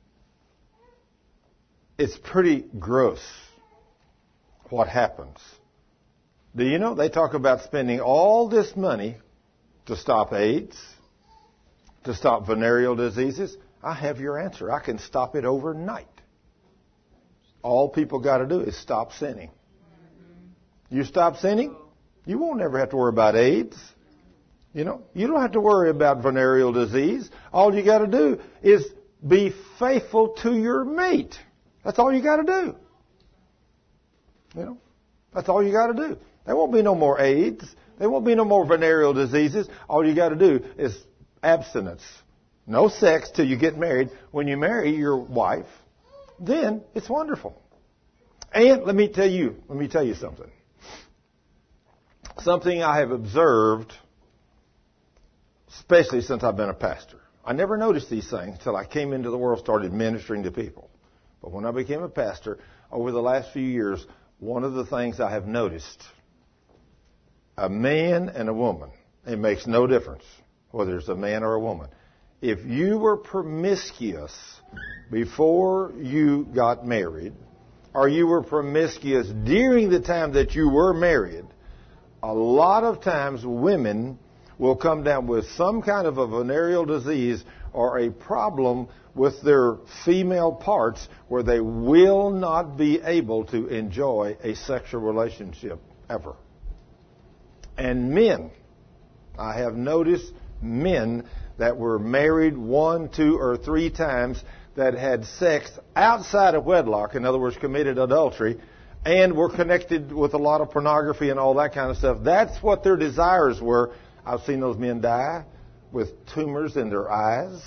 It's pretty gross what happens. Do you know they talk about spending all this money to stop AIDS, to stop venereal diseases? I have your answer. I can stop it overnight. All people got to do is stop sinning. You stop sinning, you won't ever have to worry about AIDS. You know, you don't have to worry about venereal disease. All you got to do is be faithful to your mate. That's all you got to do. You know, that's all you got to do. There won't be no more AIDS. There won't be no more venereal diseases. All you got to do is abstinence. No sex till you get married. When you marry your wife, then it's wonderful. And let me tell you, let me tell you something. Something I have observed, especially since I've been a pastor. I never noticed these things until I came into the world, started ministering to people. But when I became a pastor, over the last few years, one of the things I have noticed, a man and a woman, it makes no difference whether it's a man or a woman. If you were promiscuous before you got married, or you were promiscuous during the time that you were married, a lot of times women will come down with some kind of a venereal disease or a problem with their female parts where they will not be able to enjoy a sexual relationship ever. And men, I have noticed men that were married one, two, or three times that had sex outside of wedlock, in other words, committed adultery, and were connected with a lot of pornography and all that kind of stuff. That's what their desires were. I've seen those men die with tumors in their eyes.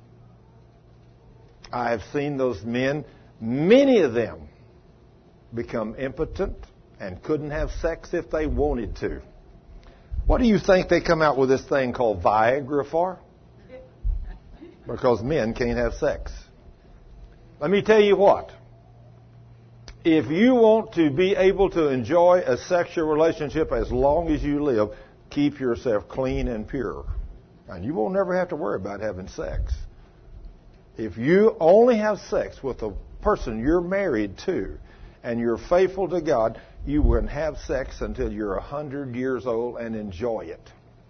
I have seen those men, many of them, become impotent and couldn't have sex if they wanted to. What do you think they come out with this thing called Viagra for? Because men can't have sex. Let me tell you what. If you want to be able to enjoy a sexual relationship as long as you live, keep yourself clean and pure. And you won't never have to worry about having sex. If you only have sex with the person you're married to and you're faithful to God, you wouldn't have sex until you're one hundred years old and enjoy it.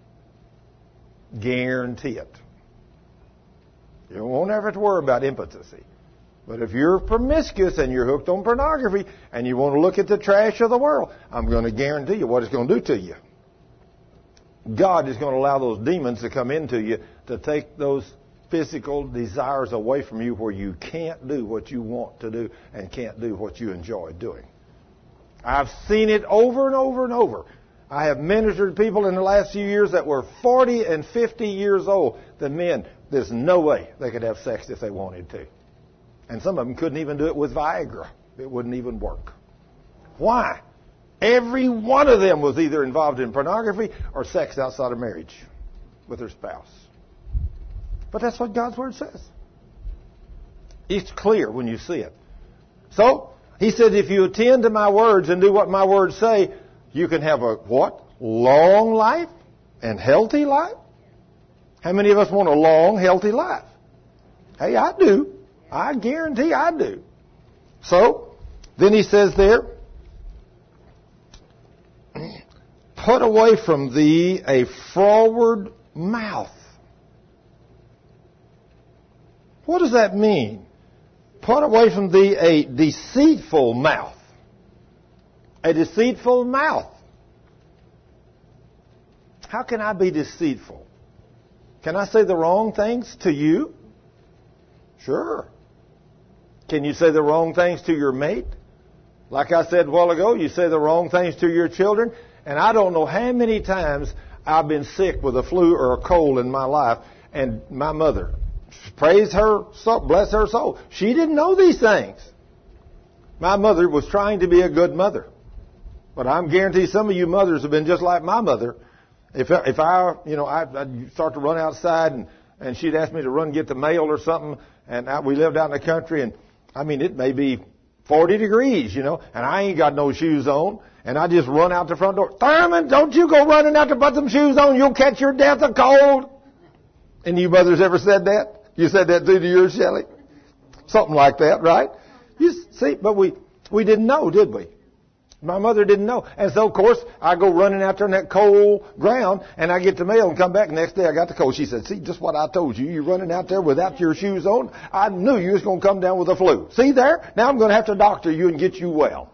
Guarantee it. You won't ever have to worry about impotency. But if you're promiscuous and you're hooked on pornography and you want to look at the trash of the world, I'm going to guarantee you what it's going to do to you. God is going to allow those demons to come into you to take those physical desires away from you where you can't do what you want to do and can't do what you enjoy doing. I've seen it over and over and over. I have ministered to people in the last few years that were forty and fifty years old. The men, there's no way they could have sex if they wanted to. And some of them couldn't even do it with Viagra. It wouldn't even work. Why? Every one of them was either involved in pornography or sex outside of marriage with their spouse. But that's what God's Word says. It's clear when you see it. So, He said, if you attend to my words and do what my words say, you can have a what? Long life and healthy life? How many of us want a long, healthy life? Hey, I do. I guarantee I do. So, then he says there, put away from thee a froward mouth. What does that mean? Put away from thee a deceitful mouth. A deceitful mouth. How can I be deceitful? Can I say the wrong things to you? Sure. Can you say the wrong things to your mate? Like I said a while ago, you say the wrong things to your children. And I don't know how many times I've been sick with a flu or a cold in my life. And my mother, praise her, bless her soul, she didn't know these things. My mother was trying to be a good mother. But I'm guaranteed some of you mothers have been just like my mother. If if I, you know, I, I'd start to run outside and, and she'd ask me to run get the mail or something, and I, we lived out in the country, and I mean, it may be forty degrees, you know, and I ain't got no shoes on, and I just run out the front door. Thurman, don't you go running out to put some shoes on. You'll catch your death of cold. Any of you mothers ever said that? You said that too to yours, Shelley? Something like that, right? You see, but we, we didn't know, did we? My mother didn't know. And so, of course, I go running out there in that cold ground, and I get the mail and come back. The next day I got the cold. She said, see, just what I told you. You're running out there without your shoes on. I knew you was going to come down with a flu. See there? Now I'm going to have to doctor you and get you well.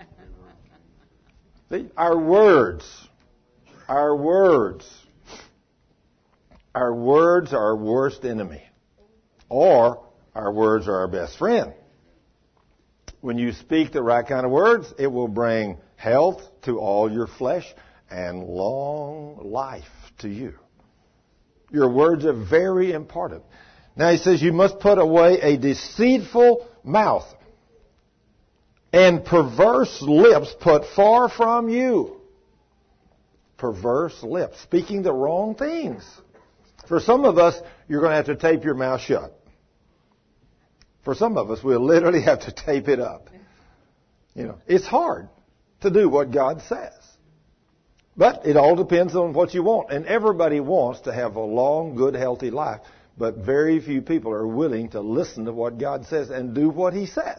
See? Our words. Our words. Our words are our worst enemy. Or our words are our best friend. When you speak the right kind of words, it will bring health to all your flesh and long life to you. Your words are very important. Now he says you must put away a deceitful mouth and perverse lips put far from you. Perverse lips, speaking the wrong things. For some of us, you're going to have to tape your mouth shut. For some of us, we'll literally have to tape it up. You know, it's hard to do what God says. But it all depends on what you want. And everybody wants to have a long, good, healthy life. But very few people are willing to listen to what God says and do what He says.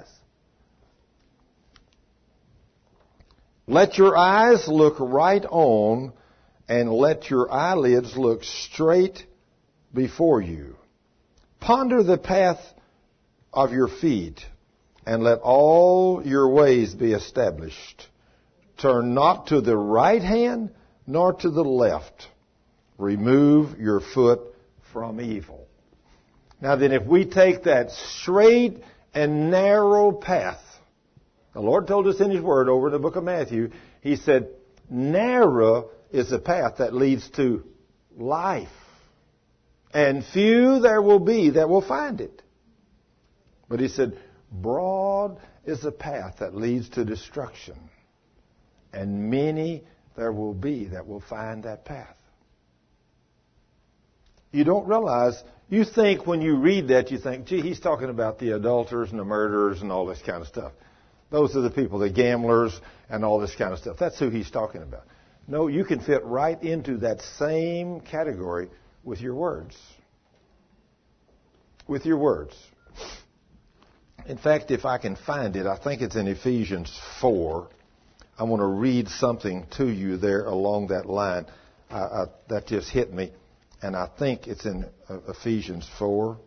Let your eyes look right on, and let your eyelids look straight before you. Ponder the path of your feet, and let all your ways be established. Turn not to the right hand, nor to the left. Remove your foot from evil. Now then, if we take that straight and narrow path, the Lord told us in His Word over in the book of Matthew, He said, narrow is the path that leads to life. And few there will be that will find it. But He said, broad is the path that leads to destruction. And many there will be that will find that path. You don't realize, you think when you read that, you think, gee, he's talking about the adulterers and the murderers and all this kind of stuff. Those are the people, the gamblers and all this kind of stuff. That's who he's talking about. No, you can fit right into that same category with your words. With your words. In fact, if I can find it, I think it's in Ephesians four. I want to read something to you there along that line. I, I, that just hit me. And I think it's in uh, Ephesians four.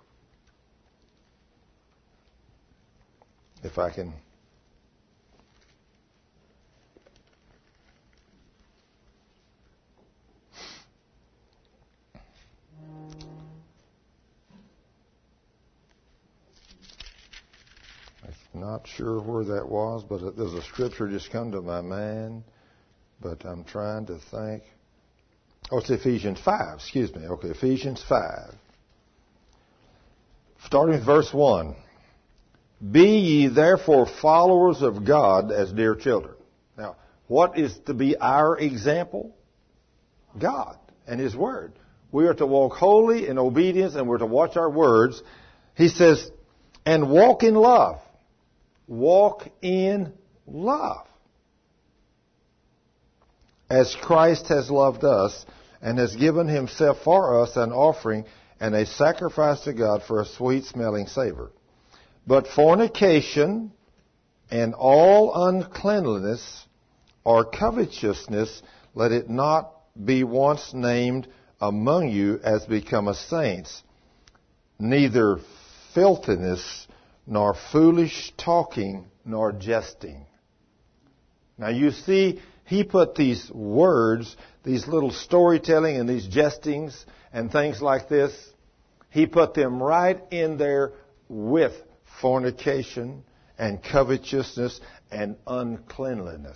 If I can. Not sure where that was, but there's a scripture just come to my mind. But I'm trying to think. Oh, it's Ephesians five. Excuse me. Okay, Ephesians five. Starting with verse one. Be ye therefore followers of God as dear children. Now, what is to be our example? God and His Word. We are to walk holy in obedience, and we're to watch our words. He says, and walk in love. Walk in love. As Christ has loved us and has given Himself for us an offering and a sacrifice to God for a sweet-smelling savor. But fornication and all uncleanliness or covetousness, let it not be once named among you as becometh saints, neither filthiness, nor foolish talking, nor jesting. Now you see, he put these words, these little storytelling and these jestings and things like this, he put them right in there with fornication and covetousness and uncleanliness.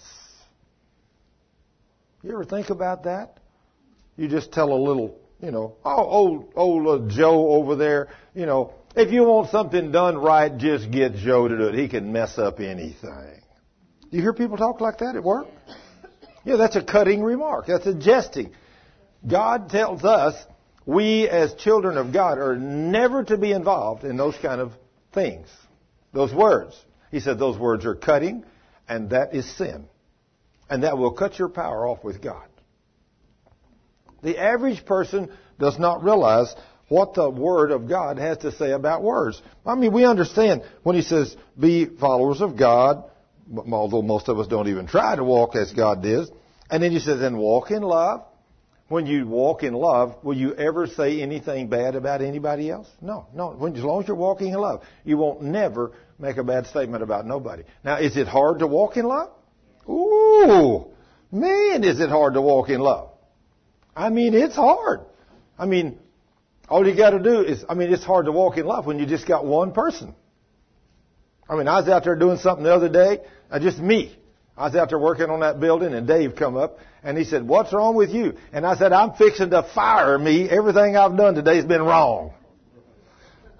You ever think about that? You just tell a little, you know, oh, old, old uh, Joe over there, you know, if you want something done right, just get Joe to do it. He can mess up anything. Do you hear people talk like that at work? Yeah, that's a cutting remark. That's a jesting. God tells us we as children of God are never to be involved in those kind of things. Those words. He said those words are cutting, and that is sin. And that will cut your power off with God. The average person does not realize what the Word of God has to say about words. I mean, we understand when He says, be followers of God, although most of us don't even try to walk as God did. And then He says, and walk in love. When you walk in love, will you ever say anything bad about anybody else? No, no. When, as long as you're walking in love, you won't never make a bad statement about nobody. Now, is it hard to walk in love? Ooh, man, is it hard to walk in love. I mean, it's hard. I mean, all you got to do is, I mean, it's hard to walk in love when you just got one person. I mean, I was out there doing something the other day, uh, just me. I was out there working on that building, and Dave come up, and he said, what's wrong with you? And I said, I'm fixing to fire me. Everything I've done today has been wrong.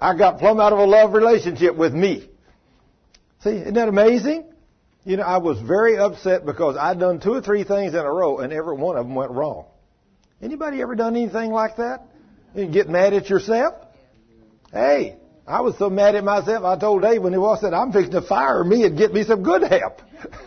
I got plumb out of a love relationship with me. See, isn't that amazing? You know, I was very upset because I'd done two or three things in a row and every one of them went wrong. Anybody ever done anything like that? You get mad at yourself? Hey, I was so mad at myself, I told Dave when he was said, I'm fixing to fire me and get me some good help.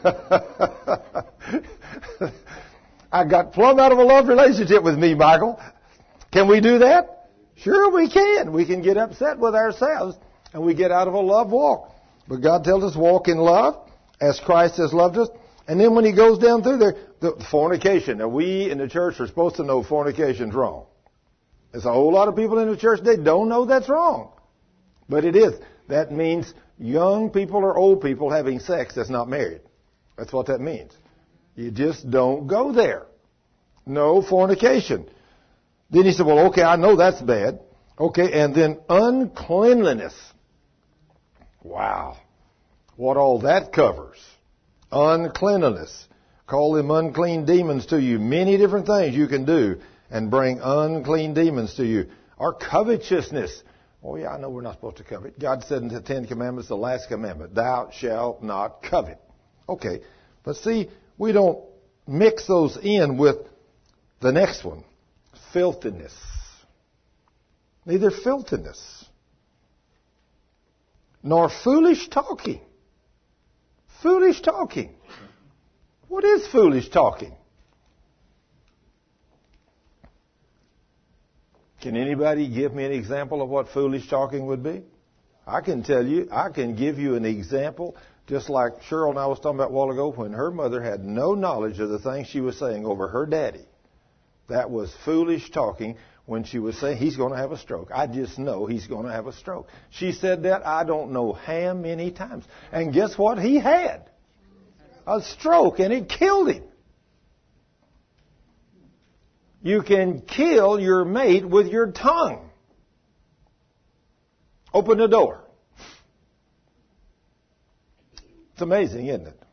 I got plumb out of a love relationship with me, Michael. Can we do that? Sure we can. We can get upset with ourselves and we get out of a love walk. But God tells us walk in love as Christ has loved us. And then when he goes down through there, the fornication. Now we in the church are supposed to know fornication's wrong. There's a whole lot of people in the church, they don't know that's wrong. But it is. That means young people or old people having sex that's not married. That's what that means. You just don't go there. No fornication. Then he said, well, okay, I know that's bad. Okay, and then uncleanliness. Wow. What all that covers. Uncleanliness. Call them unclean demons to you. Many different things you can do and bring unclean demons to you. Or covetousness. Oh yeah, I know we're not supposed to covet. God said in the Ten Commandments, the last commandment, thou shalt not covet. Okay, but see, we don't mix those in with the next one. Filthiness. Neither filthiness nor foolish talking. Foolish talking. What is foolish talking? Can anybody give me an example of what foolish talking would be? I can tell you, I can give you an example, just like Cheryl and I was talking about a while ago, when her mother had no knowledge of the things she was saying over her daddy. That was foolish talking when she was saying, he's going to have a stroke. I just know he's going to have a stroke. She said that I don't know how many times. And guess what? He had a stroke and it killed him. You can kill your mate with your tongue. Open the door. It's amazing, isn't it?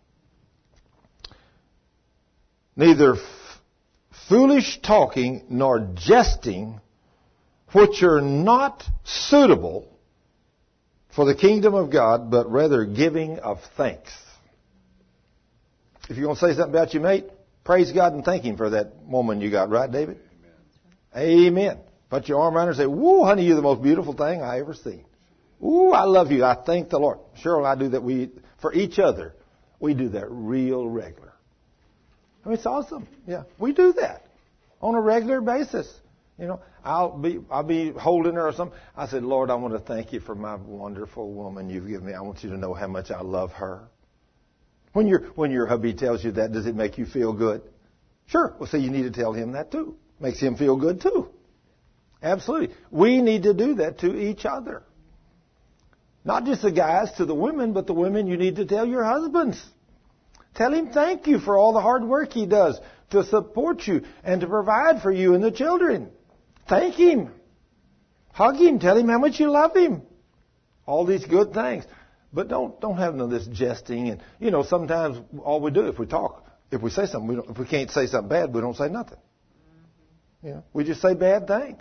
Neither f- foolish talking nor jesting, which are not suitable for the kingdom of God, but rather giving of thanks. If you're going to say something about your mate, praise God and thank Him for that woman you got, right, David? Amen. Amen. Put your arm around her and say, woo, honey, you're the most beautiful thing I ever seen. Ooh, I love you. I thank the Lord. Cheryl and I do that we for each other. We do that real regular. I mean, it's awesome. Yeah, we do that on a regular basis. You know, I'll be I'll be holding her or something. I said, Lord, I want to thank you for my wonderful woman you've given me. I want you to know how much I love her. When your when your hubby tells you that, does it make you feel good? Sure. Well, so you need to tell him that too. Makes him feel good too. Absolutely. We need to do that to each other. Not just the guys to the women, but the women you need to tell your husbands. Tell him thank you for all the hard work he does to support you and to provide for you and the children. Thank him. Hug him. Tell him how much you love him. All these good things. But don't don't have none of this jesting. And, you know, sometimes all we do if we talk, if we say something, we don't, if we can't say something bad, we don't say nothing. You know, we just say bad things.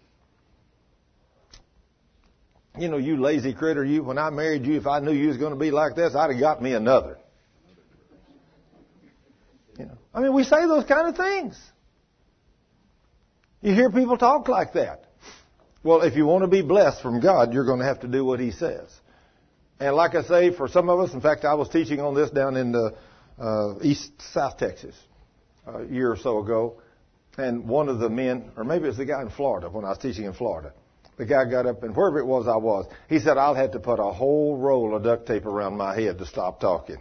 You know, you lazy critter, you, when I married you, if I knew you was going to be like this, I'd have got me another. You know, I mean, we say those kind of things. You hear people talk like that. Well, if you want to be blessed from God, you're going to have to do what He says. And like I say, for some of us, in fact, I was teaching on this down in the uh, East South Texas a year or so ago, and one of the men, or maybe it was the guy in Florida when I was teaching in Florida, the guy got up, and wherever it was I was, he said, I'll have to put a whole roll of duct tape around my head to stop talking.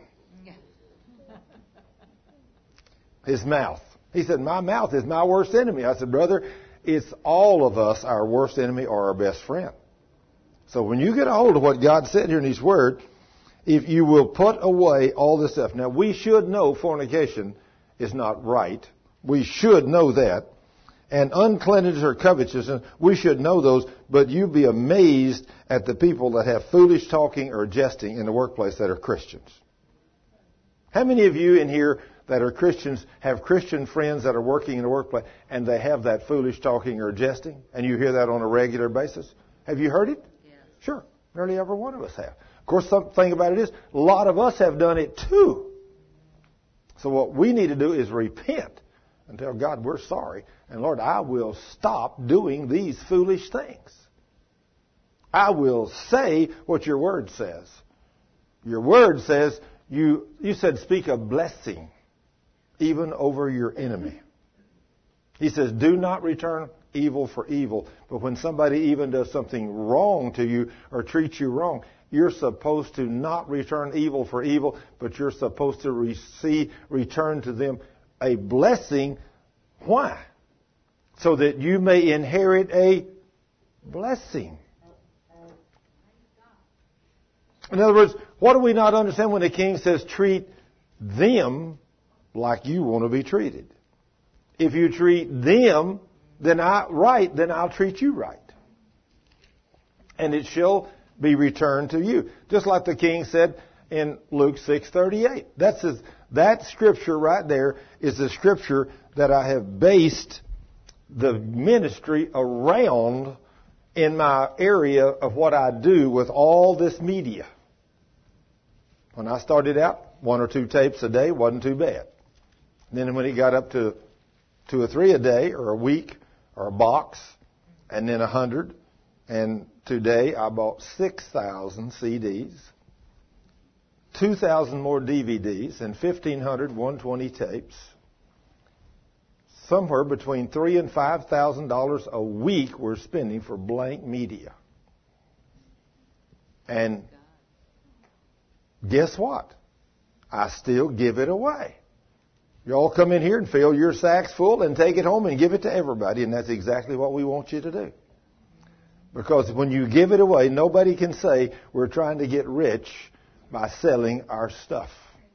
His mouth. He said, my mouth is my worst enemy. I said, brother, it's all of us our worst enemy or our best friend. So when you get a hold of what God said here in His Word, if you will put away all this stuff. Now, we should know fornication is not right. We should know that. And uncleanness or covetousness, we should know those, but you'd be amazed at the people that have foolish talking or jesting in the workplace that are Christians. How many of you in here that are Christians have Christian friends that are working in the workplace and they have that foolish talking or jesting, and you hear that on a regular basis? Have you heard it? Yes. Sure. Nearly every one of us have. Of course, the thing about it is, a lot of us have done it too. So what we need to do is repent and tell God we're sorry. And Lord, I will stop doing these foolish things. I will say what your word says. Your word says, you, you said speak a blessing even over your enemy. He says, do not return evil for evil. But when somebody even does something wrong to you or treats you wrong, you're supposed to not return evil for evil, but you're supposed to receive, return to them a blessing. Why? So that you may inherit a blessing. In other words, what do we not understand when the king says treat them like you want to be treated? If you treat them then I right, then I'll treat you right. And it shall be returned to you. Just like the king said in Luke six thirty-eight. That's his, that scripture right there is the scripture that I have based the ministry around in my area of what I do with all this media. When I started out, one or two tapes a day wasn't too bad. Then when it got up to two or three a day or a week or a box and then a hundred, and today I bought six thousand C Ds, two thousand more D V Ds, and fifteen hundred one twenty tapes. Somewhere between three and five thousand dollars a week we're spending for blank media. And guess what? I still give it away. You all come in here and fill your sacks full and take it home and give it to everybody, and that's exactly what we want you to do. Because when you give it away, nobody can say we're trying to get rich by selling our stuff.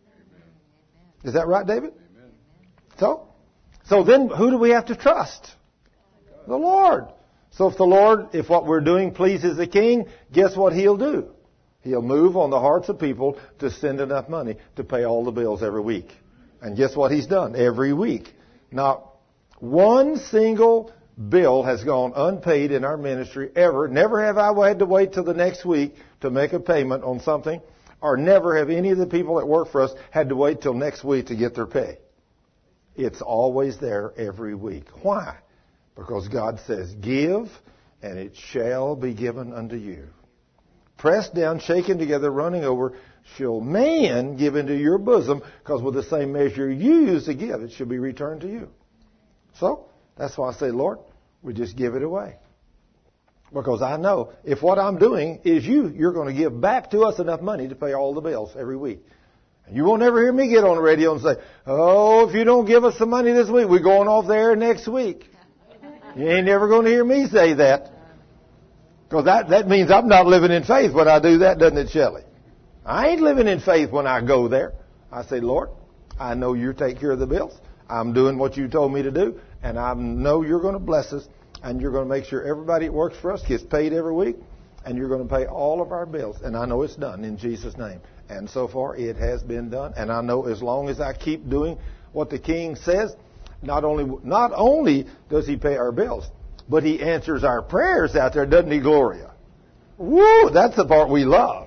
Is that right, David? Amen. So, so then who do we have to trust? The Lord. So if the Lord, if what we're doing pleases the King, guess what He'll do? He'll move on the hearts of people to send enough money to pay all the bills every week. And guess what He's done? Every week. Not one single bill has gone unpaid in our ministry ever. Never have I had to wait till the next week to make a payment on something, or never have any of the people that work for us had to wait till next week to get their pay. It's always there every week. Why? Because God says, give, and it shall be given unto you. Pressed down, shaken together, running over, shall man give into your bosom, because with the same measure you use to give, it shall be returned to you. So, that's why I say, Lord, we just give it away. Because I know if what I'm doing is you, you're going to give back to us enough money to pay all the bills every week. And you won't ever hear me get on the radio and say, oh, if you don't give us some money this week, we're going off there next week. You ain't never going to hear me say that. Because that, that means I'm not living in faith when I do that, doesn't it, Shelley? I ain't living in faith when I go there. I say, Lord, I know you take care of the bills. I'm doing what you told me to do. And I know you're going to bless us. And you're going to make sure everybody that works for us gets paid every week. And you're going to pay all of our bills. And I know it's done in Jesus' name. And so far, it has been done. And I know as long as I keep doing what the King says, not only, not only does He pay our bills, but He answers our prayers out there, doesn't He, Gloria? Woo! That's the part we love.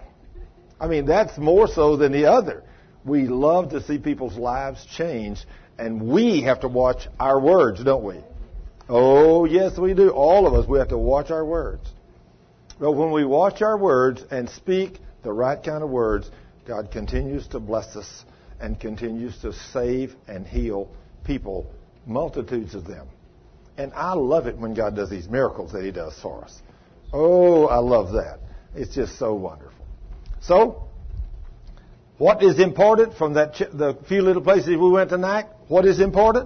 I mean, that's more so than the other. We love to see people's lives change, and we have to watch our words, don't we? Oh, yes, we do. All of us, we have to watch our words. But when we watch our words and speak the right kind of words, God continues to bless us and continues to save and heal people, multitudes of them. And I love it when God does these miracles that He does for us. Oh, I love that. It's just so wonderful. So, what is important from that ch- the few little places we went tonight? What is important?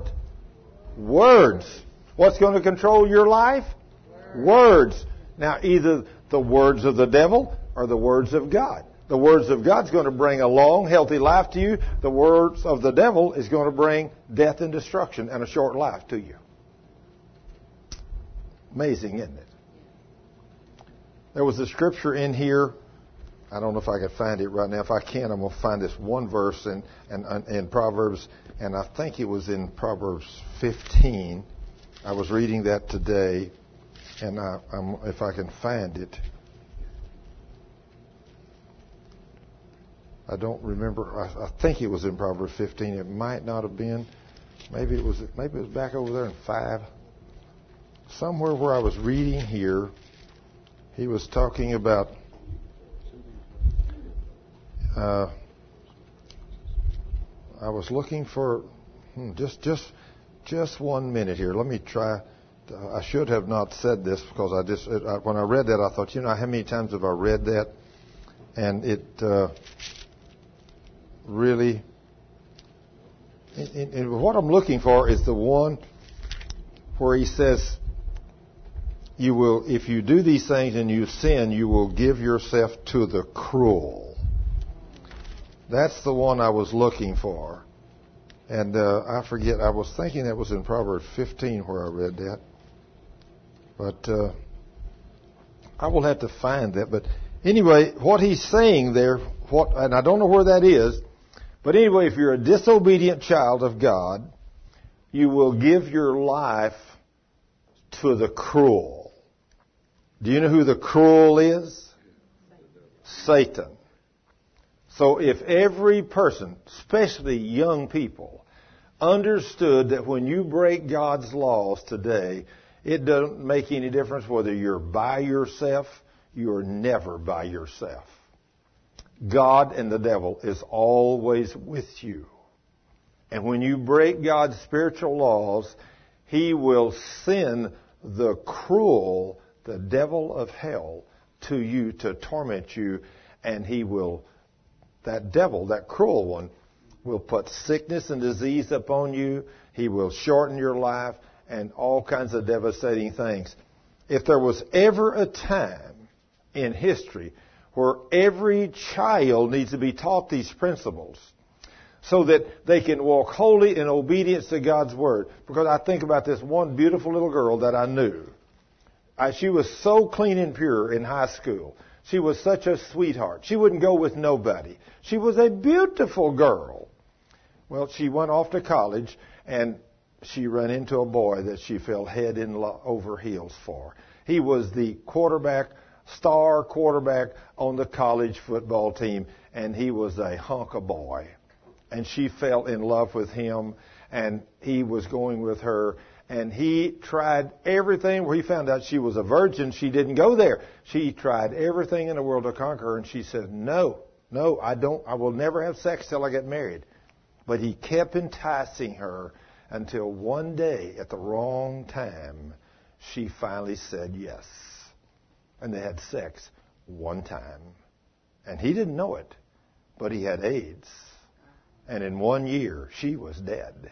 Words. What's going to control your life? Words. Words. Now, either the words of the devil or the words of God. The words of God's going to bring a long, healthy life to you. The words of the devil is going to bring death and destruction and a short life to you. Amazing, isn't it? There was a scripture in here. I don't know if I can find it right now. If I can, I'm going to find this one verse in, in, in Proverbs, and I think it was in Proverbs fifteen. I was reading that today, and I, I'm, if I can find it. I don't remember. I, I think it was in Proverbs fifteen. It might not have been. Maybe it was. Maybe it was back over there in five. Somewhere where I was reading here, he was talking about. Uh, I was looking for hmm, just just just one minute here. Let me try. I should have not said this because I just it, I, when I read that I thought, you know, how many times have I read that, and it uh, really. And, and, and what I'm looking for is the one where he says, "You will, if you do these things and you sin, you will give yourself to the cruel." That's the one I was looking for, and uh, I forget. I was thinking that was in Proverbs fifteen where I read that. But uh, I will have to find that. But anyway, what he's saying there, what, and I don't know where that is, but anyway, if you're a disobedient child of God, you will give your life to the cruel. Do you know who the cruel is? Satan. So if every person, especially young people, understood that when you break God's laws today, it doesn't make any difference whether you're by yourself, you're never by yourself. God and the devil is always with you. And when you break God's spiritual laws, he will send the cruel, the devil of hell, to you to torment you, and he will, that devil, that cruel one, will put sickness and disease upon you. He will shorten your life and all kinds of devastating things. If there was ever a time in history where every child needs to be taught these principles so that they can walk holy in obedience to God's Word. Because I think about this one beautiful little girl that I knew. I, she was so clean and pure in high school. She was such a sweetheart. She wouldn't go with nobody. She was a beautiful girl. Well, she went off to college, and she ran into a boy that she fell head in lo- over heels for. He was the quarterback, star quarterback on the college football team, and he was a hunk of boy. And she fell in love with him, and he was going with her. And he tried everything. Where he found out she was a virgin, she didn't go there. She tried everything in the world to conquer her, and she said, no, no, I don't, I will never have sex till I get married. But he kept enticing her until one day, at the wrong time, she finally said yes. And they had sex one time. And he didn't know it, but he had AIDS. And in one year, she was dead.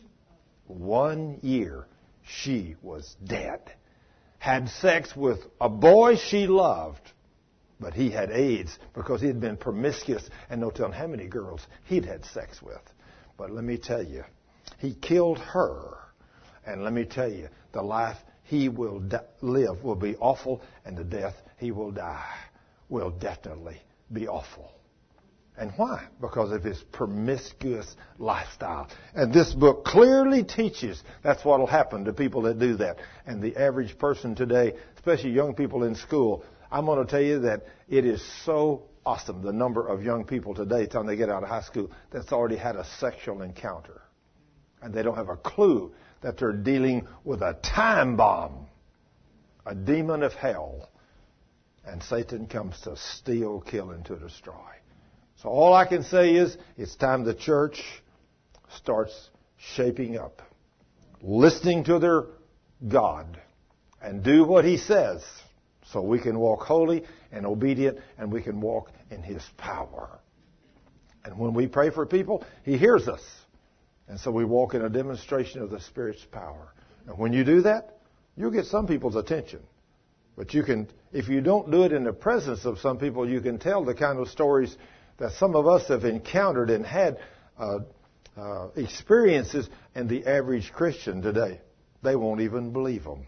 One year, she was dead. Had sex with a boy she loved, but he had AIDS because he had been promiscuous and no telling how many girls he'd had sex with. But let me tell you, he killed her. And let me tell you, the life he will di- live will be awful, and the death he will die will definitely be awful. And why? Because of his promiscuous lifestyle. And this book clearly teaches that's what will happen to people that do that. And the average person today, especially young people in school, I'm going to tell you that it is so awesome, the number of young people today, time they get out of high school, that's already had a sexual encounter. And they don't have a clue that they're dealing with a time bomb, a demon of hell. And Satan comes to steal, kill, and to destroy. So all I can say is it's time the church starts shaping up, listening to their God, and do what he says so we can walk holy and obedient, and we can walk in his power. And when we pray for people, he hears us. And so we walk in a demonstration of the Spirit's power. And when you do that, you'll get some people's attention. But you can, if you don't do it in the presence of some people, you can tell the kind of stories that some of us have encountered and had uh, uh, experiences, and the average Christian today, they won't even believe them.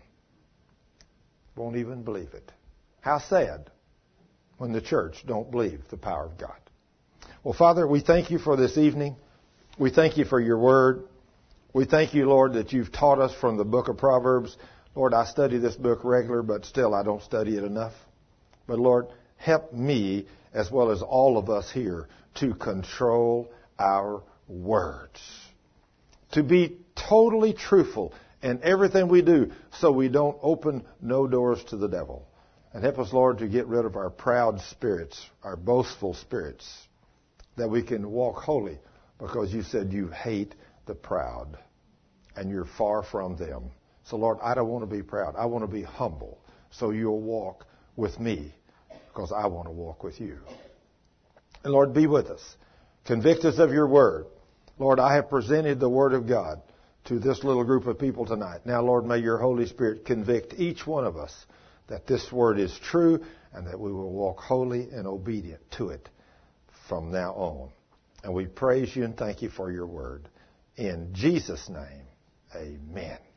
Won't even believe it. How sad when the church don't believe the power of God. Well, Father, we thank you for this evening. We thank you for your word. We thank you, Lord, that you've taught us from the book of Proverbs. Lord, I study this book regular, but still I don't study it enough. But Lord, help me as well as all of us here, to control our words. To be totally truthful in everything we do so we don't open no doors to the devil. And help us, Lord, to get rid of our proud spirits, our boastful spirits, that we can walk holy, because you said you hate the proud and you're far from them. So, Lord, I don't want to be proud. I want to be humble, so you'll walk with me, because I want to walk with you. And, Lord, be with us. Convict us of your word. Lord, I have presented the word of God to this little group of people tonight. Now, Lord, may your Holy Spirit convict each one of us that this word is true and that we will walk holy and obedient to it from now on. And we praise you and thank you for your word. In Jesus' name, amen.